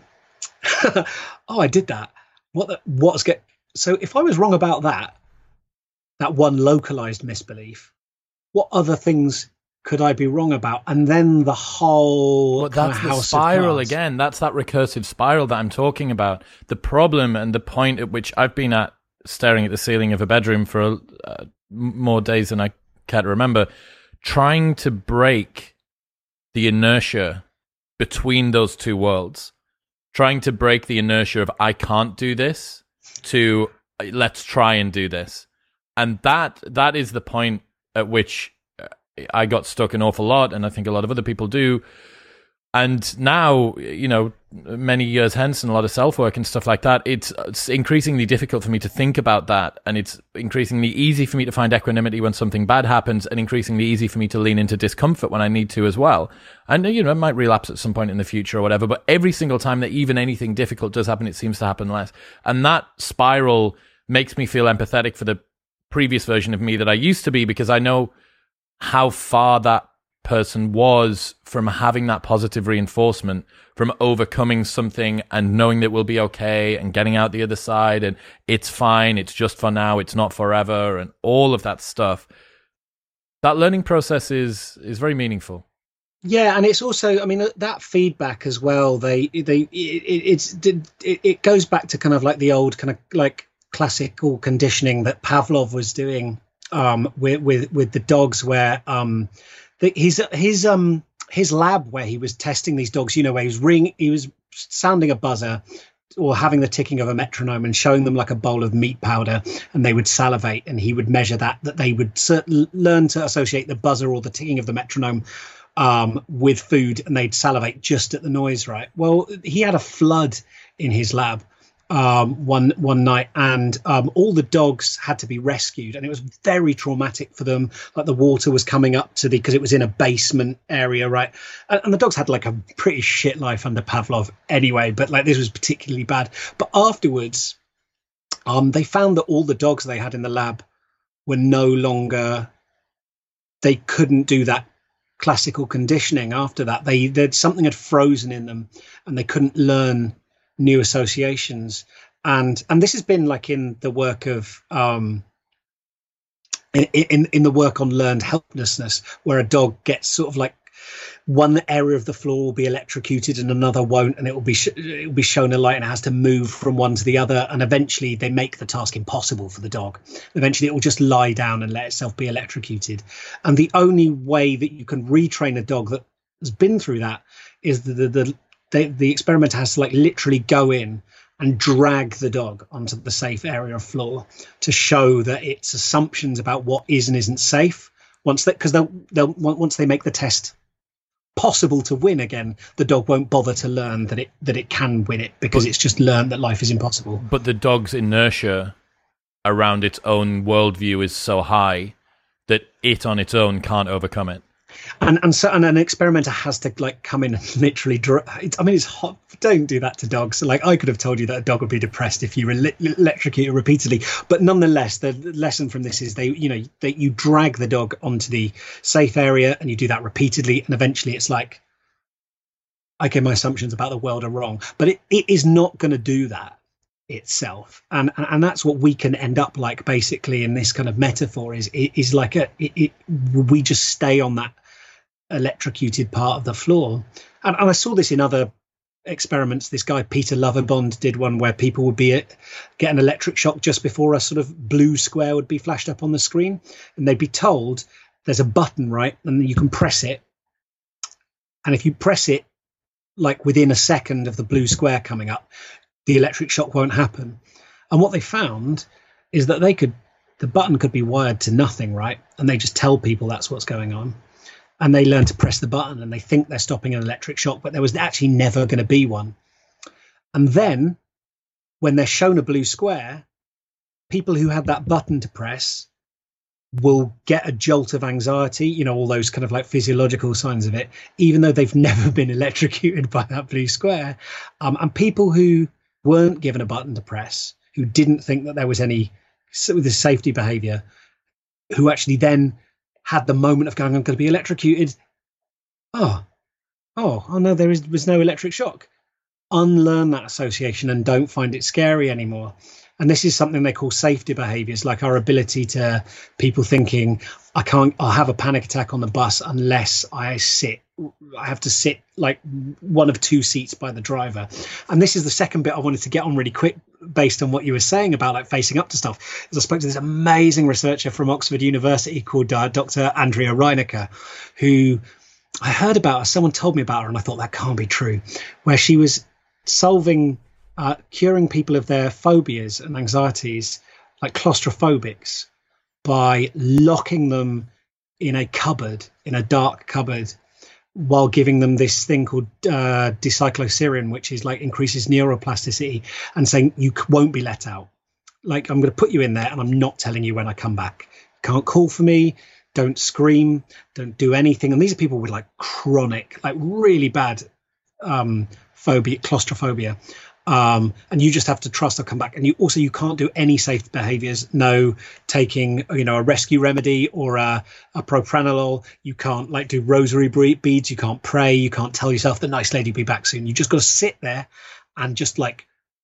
Oh, I did that. What the, what's get? So if I was wrong about that, that one localized misbelief, what other things could I be wrong about? And then the whole well, that's kind of the house spiral of again. That's that recursive spiral that I'm talking about. The problem and the point at which I've been at staring at the ceiling of a bedroom for uh, more days than I care to remember, trying to break the inertia between those two worlds, trying to break the inertia of I can't do this to let's try and do this. And that that is the point at which I got stuck an awful lot, and I think a lot of other people do. And now, you know, many years hence and a lot of self-work and stuff like that, it's, it's increasingly difficult for me to think about that, and it's increasingly easy for me to find equanimity when something bad happens, and increasingly easy for me to lean into discomfort when I need to as well. And, you know, it might relapse at some point in the future or whatever, but every single time that even anything difficult does happen, it seems to happen less. And that spiral makes me feel empathetic for the previous version of me that I used to be, because I know how far that person was from having that positive reinforcement, from overcoming something and knowing that we'll be okay and getting out the other side and it's fine, it's just for now, it's not forever, and all of that stuff. That learning process is is very meaningful. Yeah, and it's also, I mean, that feedback as well, they they it, it's it, it goes back to kind of like the old kind of like classical conditioning that Pavlov was doing um with with with the dogs, where um the, his his um his lab where he was testing these dogs, you know, where he was ring he was sounding a buzzer or having the ticking of a metronome and showing them like a bowl of meat powder, and they would salivate, and he would measure that that they would certain, learn to associate the buzzer or the ticking of the metronome um with food, and they'd salivate just at the noise, right? Well, he had a flood in his lab Um, one one night, and um, all the dogs had to be rescued, and it was very traumatic for them. Like the water was coming up to the, because it was in a basement area, right? And, and the dogs had like a pretty shit life under Pavlov anyway, but like this was particularly bad. But afterwards, um, they found that all the dogs they had in the lab were no longer, they couldn't do that classical conditioning after that. They, they'd, something had frozen in them, and they couldn't learn new associations. And and this has been like in the work of um in in, in the work on learned helplessness, where a dog gets sort of like one area of the floor will be electrocuted and another won't, and it will be sh- it will be shown a light and it has to move from one to the other, and eventually they make the task impossible for the dog. Eventually it will just lie down and let itself be electrocuted. And the only way that you can retrain a dog that has been through that is the the the, the, the experimenter has to like literally go in and drag the dog onto the safe area of floor to show that its assumptions about what is and isn't safe, once that because they'll they'll once they make the test possible to win again, the dog won't bother to learn that it that it can win it, because but, it's just learned that life is impossible. But the dog's inertia around its own worldview is so high that it on its own can't overcome it. And and so and an experimenter has to like come in and literally draw. It's, I mean, it's hot. Don't do that to dogs. Like I could have told you that a dog would be depressed if you re- electrocute it repeatedly. But nonetheless, the lesson from this is they, you know, that you drag the dog onto the safe area and you do that repeatedly, and eventually it's like, okay, my assumptions about the world are wrong. But it, it is not going to do that itself, and, and and that's what we can end up like basically in this kind of metaphor is is like a it, it, we just stay on that electrocuted part of the floor. And, and I saw this in other experiments. This guy Peter Loverbond did one where people would be at, get an electric shock just before a sort of blue square would be flashed up on the screen, and they'd be told there's a button, right, and you can press it, and if you press it like within a second of the blue square coming up, the electric shock won't happen. And what they found is that they could the button could be wired to nothing, right, and they just tell people that's what's going on. And they learn to press the button and they think they're stopping an electric shock, but there was actually never going to be one. And then when they're shown a blue square, people who had that button to press will get a jolt of anxiety, you know, all those kind of like physiological signs of it, even though they've never been electrocuted by that blue square. Um, and people who weren't given a button to press, who didn't think that there was any this safety behavior, who actually then had the moment of going, I'm going to be electrocuted. Oh, oh, oh no, there is was no electric shock. Unlearn that association and don't find it scary anymore. And this is something they call safety behaviors, like our ability to people thinking, I can't, I'll have a panic attack on the bus unless I sit. I have to sit like one of two seats by the driver. And this is the second bit I wanted to get on really quick based on what you were saying about like facing up to stuff. As I spoke to this amazing researcher from Oxford University called uh, Doctor Andrea Reinecker, who I heard about, someone told me about her and I thought that can't be true, where she was solving Uh, curing people of their phobias and anxieties, like claustrophobics, by locking them in a cupboard, in a dark cupboard, while giving them this thing called uh, dicycloserine, which is like increases neuroplasticity, and saying you won't be let out. Like, I'm going to put you in there and I'm not telling you when I come back. Can't call for me. Don't scream. Don't do anything. And these are people with like chronic, like really bad um, phobia, claustrophobia. Um, and you just have to trust I'll come back. And you also, you can't do any safe behaviors. No taking, you know, a rescue remedy or a, a propranolol. You can't like do rosary beads. You can't pray. You can't tell yourself the nice lady will be back soon. You just got to sit there and just like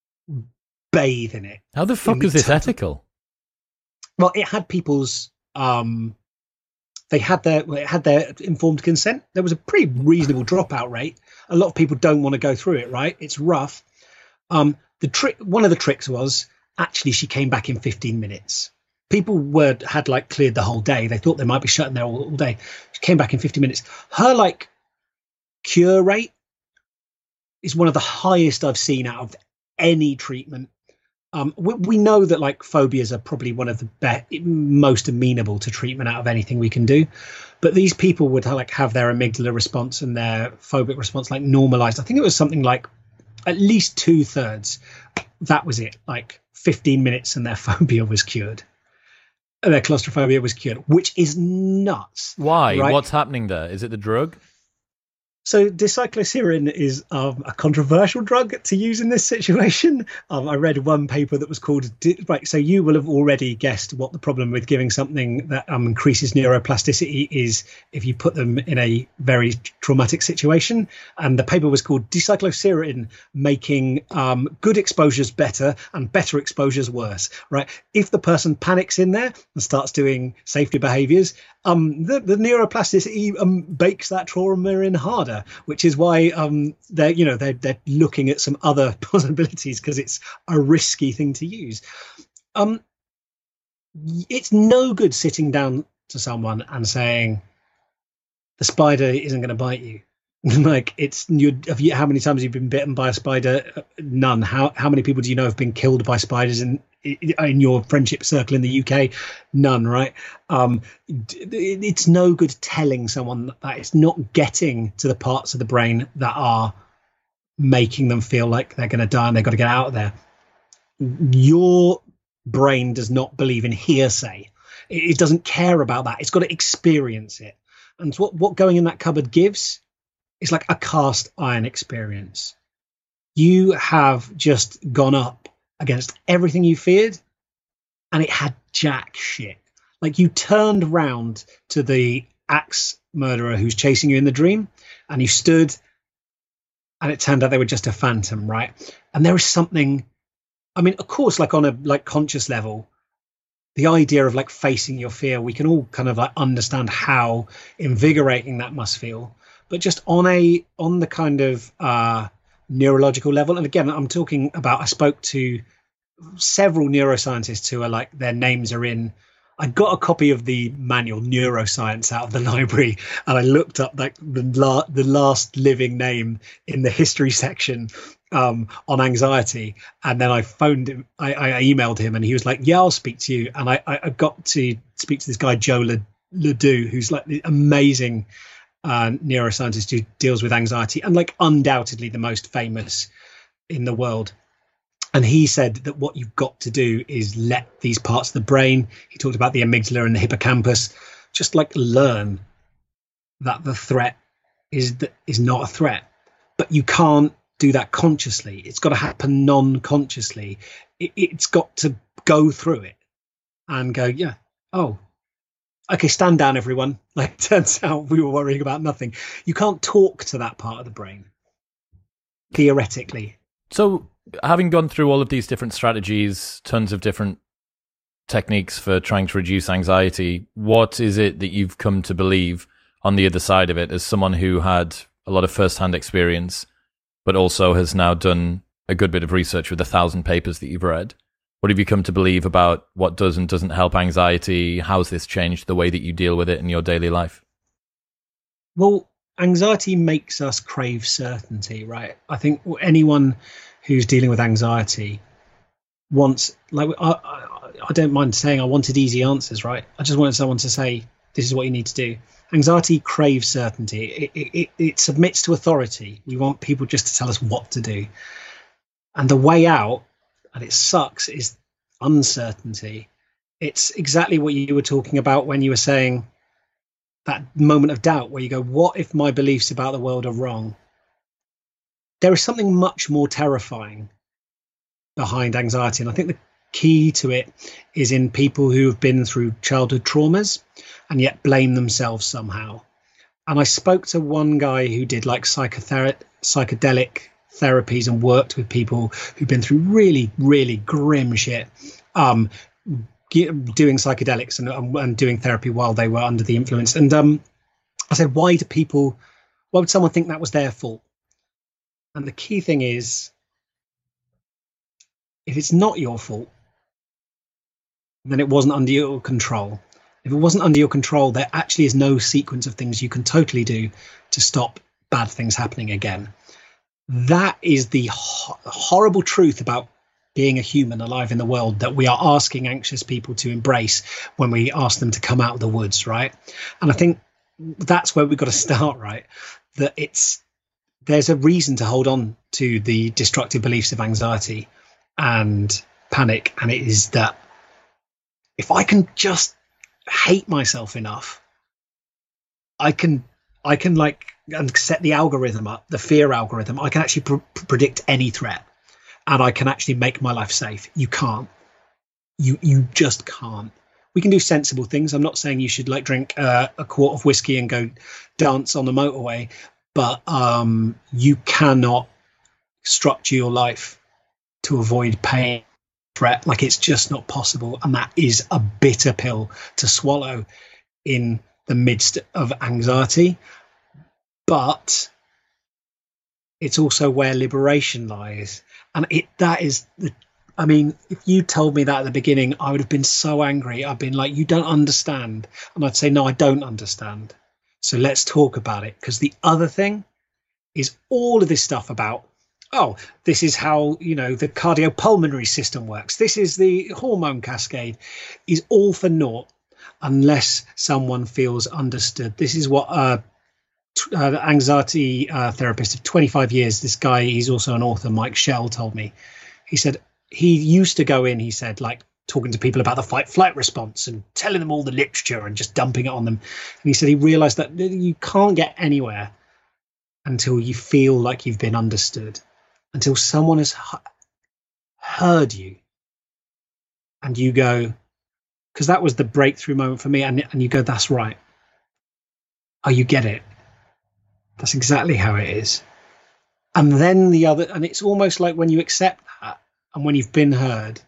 bathe in it. How the fuck is this ethical? Well, it had people's, um, they had their, it had their informed consent. There was a pretty reasonable dropout rate. A lot of people don't want to go through it, right? It's rough. Um, the trick, one of the tricks was actually she came back in fifteen minutes. People were had like cleared the whole day. They thought they might be shut in there all, all day. She came back in fifteen minutes. Her like cure rate is one of the highest I've seen out of any treatment. Um, we, we know that like phobias are probably one of the be- most amenable to treatment out of anything we can do. But these people would like have their amygdala response and their phobic response like normalized. I think it was something like at least two thirds. That was it. Like fifteen minutes and their phobia was cured. Their claustrophobia was cured, which is nuts. Why? Right? What's happening there? Is it the drug? So dicycloserine is um, a controversial drug to use in this situation. Um, I read one paper that was called, right, so you will have already guessed what the problem with giving something that um, increases neuroplasticity is if you put them in a very traumatic situation. And the paper was called Dicycloserine Making um, Good Exposures Better and Better Exposures Worse, right? If the person panics in there and starts doing safety behaviors, um, the, the neuroplasticity um, bakes that trauma in harder, which is why um, they're you know they're they're looking at some other possibilities because it's a risky thing to use. Um, it's no good sitting down to someone and saying the spider isn't going to bite you. Like it's you. Have you? How many times have you been bitten by a spider? None. How how many people do you know have been killed by spiders in in your friendship circle in the U K? None. Right. Um, it's no good telling someone that it's not getting to the parts of the brain that are making them feel like they're going to die and they've got to get out of there. Your brain does not believe in hearsay. It doesn't care about that. It's got to experience it. And what what going in that cupboard gives. It's like a cast iron experience. You have just gone up against everything you feared, and it had jack shit. Like you turned round to the axe murderer who's chasing you in the dream, and you stood, and it turned out they were just a phantom, right? And there is something. I mean, of course, like on a like conscious level, the idea of like facing your fear, we can all kind of like understand how invigorating that must feel. But just on a on the kind of uh, neurological level, and again, I'm talking about. I spoke to several neuroscientists who are like their names are in. I got a copy of the manual Neuroscience out of the library, and I looked up like the la- the last living name in the history section um, on anxiety, and then I phoned him. I, I emailed him, and he was like, "Yeah, I'll speak to you." And I, I got to speak to this guy Joe Ledoux, who's like the amazing. Uh, neuroscientist who deals with anxiety and like undoubtedly the most famous in the world. And he said that what you've got to do is let these parts of the brain, he talked about the amygdala and the hippocampus, just like learn that the threat is is not a threat. But you can't do that consciously. It's got to happen non-consciously. It, it's got to go through it and go, yeah, oh, okay, stand down, everyone. Like, turns out we were worrying about nothing. You can't talk to that part of the brain, theoretically. So, having gone through all of these different strategies, tons of different techniques for trying to reduce anxiety, what is it that you've come to believe on the other side of it as someone who had a lot of first-hand experience, but also has now done a good bit of research with a thousand papers that you've read? What have you come to believe about what does and doesn't help anxiety? How's this changed the way that you deal with it in your daily life? Well, anxiety makes us crave certainty, right? I think anyone who's dealing with anxiety wants, like, I, I, I don't mind saying I wanted easy answers, right? I just wanted someone to say, this is what you need to do. Anxiety craves certainty. It, it, it, it submits to authority. We want people just to tell us what to do. And the way out, and it sucks, is uncertainty. It's exactly what you were talking about when you were saying that moment of doubt where you go, what if my beliefs about the world are wrong? There is something much more terrifying behind anxiety. And I think the key to it is in people who have been through childhood traumas and yet blame themselves somehow. And I spoke to one guy who did like psychother- psychedelic therapies and worked with people who've been through really, really grim shit, um, doing psychedelics and, and doing therapy while they were under the influence. And um, I said, why do people, why would someone think that was their fault? And the key thing is, if it's not your fault, then it wasn't under your control. If it wasn't under your control, there actually is no sequence of things you can totally do to stop bad things happening again. That is the ho- horrible truth about being a human alive in the world that we are asking anxious people to embrace when we ask them to come out of the woods, right? And I think that's where we've got to start, right? That it's there's a reason to hold on to the destructive beliefs of anxiety and panic, and it is that if I can just hate myself enough, I can I can like and set the algorithm up, the fear algorithm. I can actually pr- predict any threat, and I can actually make my life safe. You can't. You you just can't. We can do sensible things. I'm not saying you should like drink uh, a quart of whiskey and go dance on the motorway, but um, you cannot structure your life to avoid pain, threat. Like it's just not possible, and that is a bitter pill to swallow in the midst of anxiety, but it's also where liberation lies. And it that is the I mean, if you told me that at the beginning, I would have been so angry. I've been like, you don't understand. And I'd say, no, I don't understand. So let's talk about it. Because the other thing is all of this stuff about, oh, this is how, you know, the cardiopulmonary system works. This is the hormone cascade, is all for naught unless someone feels understood. This is what uh, t- uh, the anxiety uh, therapist of twenty-five years, this guy, he's also an author, Mike Schell, told me. He said, he used to go in, he said, like talking to people about the fight flight response and telling them all the literature and just dumping it on them. And he said he realized that you can't get anywhere until you feel like you've been understood, until someone has heard you. And you go, because that was the breakthrough moment for me. And, and you go, that's right. Oh, you get it. That's exactly how it is. And then the other, and it's almost like when you accept that, and when you've been heard,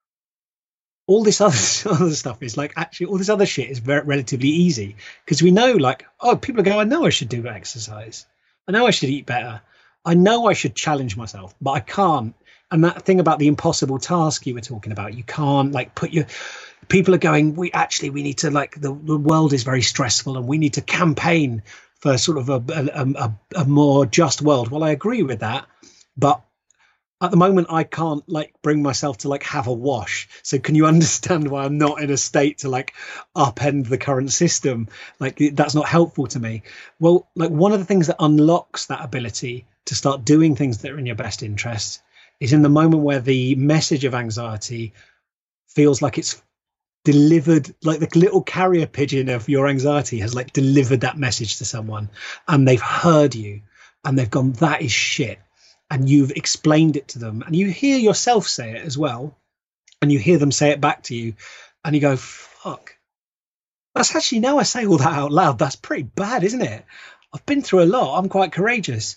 all this other, other stuff is like, actually, all this other shit is very relatively easy, because we know, like, oh, people are going, I know I should do exercise. I know I should eat better. I know I should challenge myself, but I can't. And that thing about the impossible task you were talking about, you can't like put your, people are going, we actually, we need to like, the, the world is very stressful and we need to campaign for sort of a, a, a, a more just world. Well, I agree with that, but at the moment I can't like bring myself to like have a wash. So can you understand why I'm not in a state to like upend the current system? Like that's not helpful to me. Well, like one of the things that unlocks that ability to start doing things that are in your best interest is in the moment where the message of anxiety feels like it's delivered, like the little carrier pigeon of your anxiety has like delivered that message to someone and they've heard you and they've gone, that is shit. And you've explained it to them and you hear yourself say it as well. And you hear them say it back to you and you go, fuck, that's actually, now I say all that out loud, that's pretty bad, isn't it? I've been through a lot. I'm quite courageous.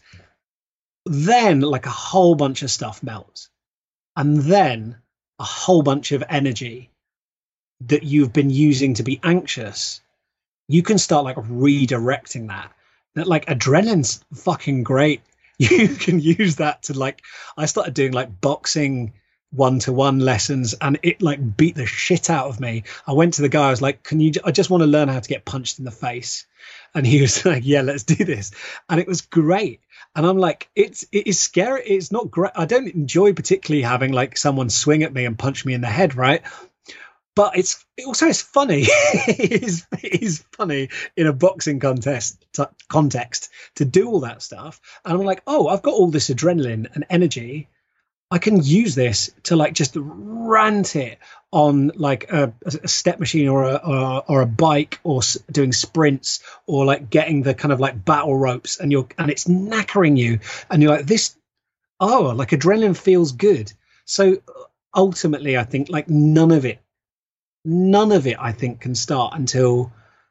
Then like a whole bunch of stuff melts. And then a whole bunch of energy that you've been using to be anxious, you can start like redirecting that. That like adrenaline's fucking great. You can use that to like, I started doing like boxing one-to-one lessons and it like beat the shit out of me. I went to the guy, I was like, can you, I just want to learn how to get punched in the face. And he was like, yeah, let's do this. And it was great. And I'm like, it's, it is scary. It's not great. I don't enjoy particularly having like someone swing at me and punch me in the head. Right. But it's it also it's funny. it, is, it is funny in a boxing contest t- context to do all that stuff. And I'm like, oh, I've got all this adrenaline and energy. I can use this to like just rant it on like a, a step machine or a or, or a bike or s- doing sprints or like getting the kind of like battle ropes and you're and it's knackering you and you're like this. Oh, like adrenaline feels good. So ultimately, I think like none of it. None of it, I think, can start until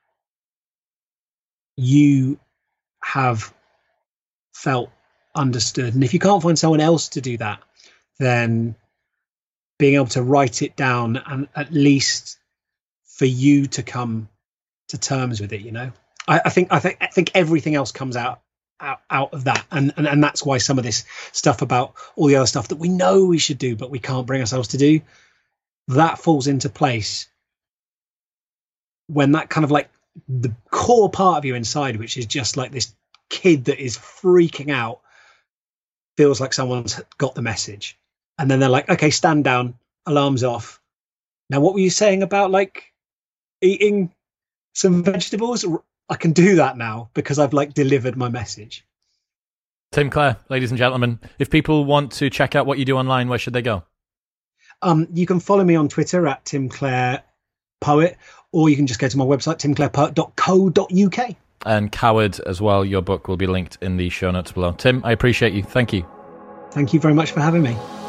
you have felt understood. And if you can't find someone else to do that, then being able to write it down and at least for you to come to terms with it, you know, I, I think I think I think everything else comes out out, out of that. And, and and that's why some of this stuff about all the other stuff that we know we should do, but we can't bring ourselves to do, that falls into place when that kind of like the core part of you inside, which is just like this kid that is freaking out, feels like someone's got the message. And then they're like, okay, stand down, alarms off. Now, what were you saying about like eating some vegetables? I can do that now because I've like delivered my message. Tim Clare, ladies and gentlemen, if people want to check out what you do online, where should they go? Um, you can follow me on Twitter at Tim Clare Poet, or you can just go to my website, tim clare poet dot co dot uk. And Coward as well. Your book will be linked in the show notes below. Tim, I appreciate you. Thank you. Thank you very much for having me.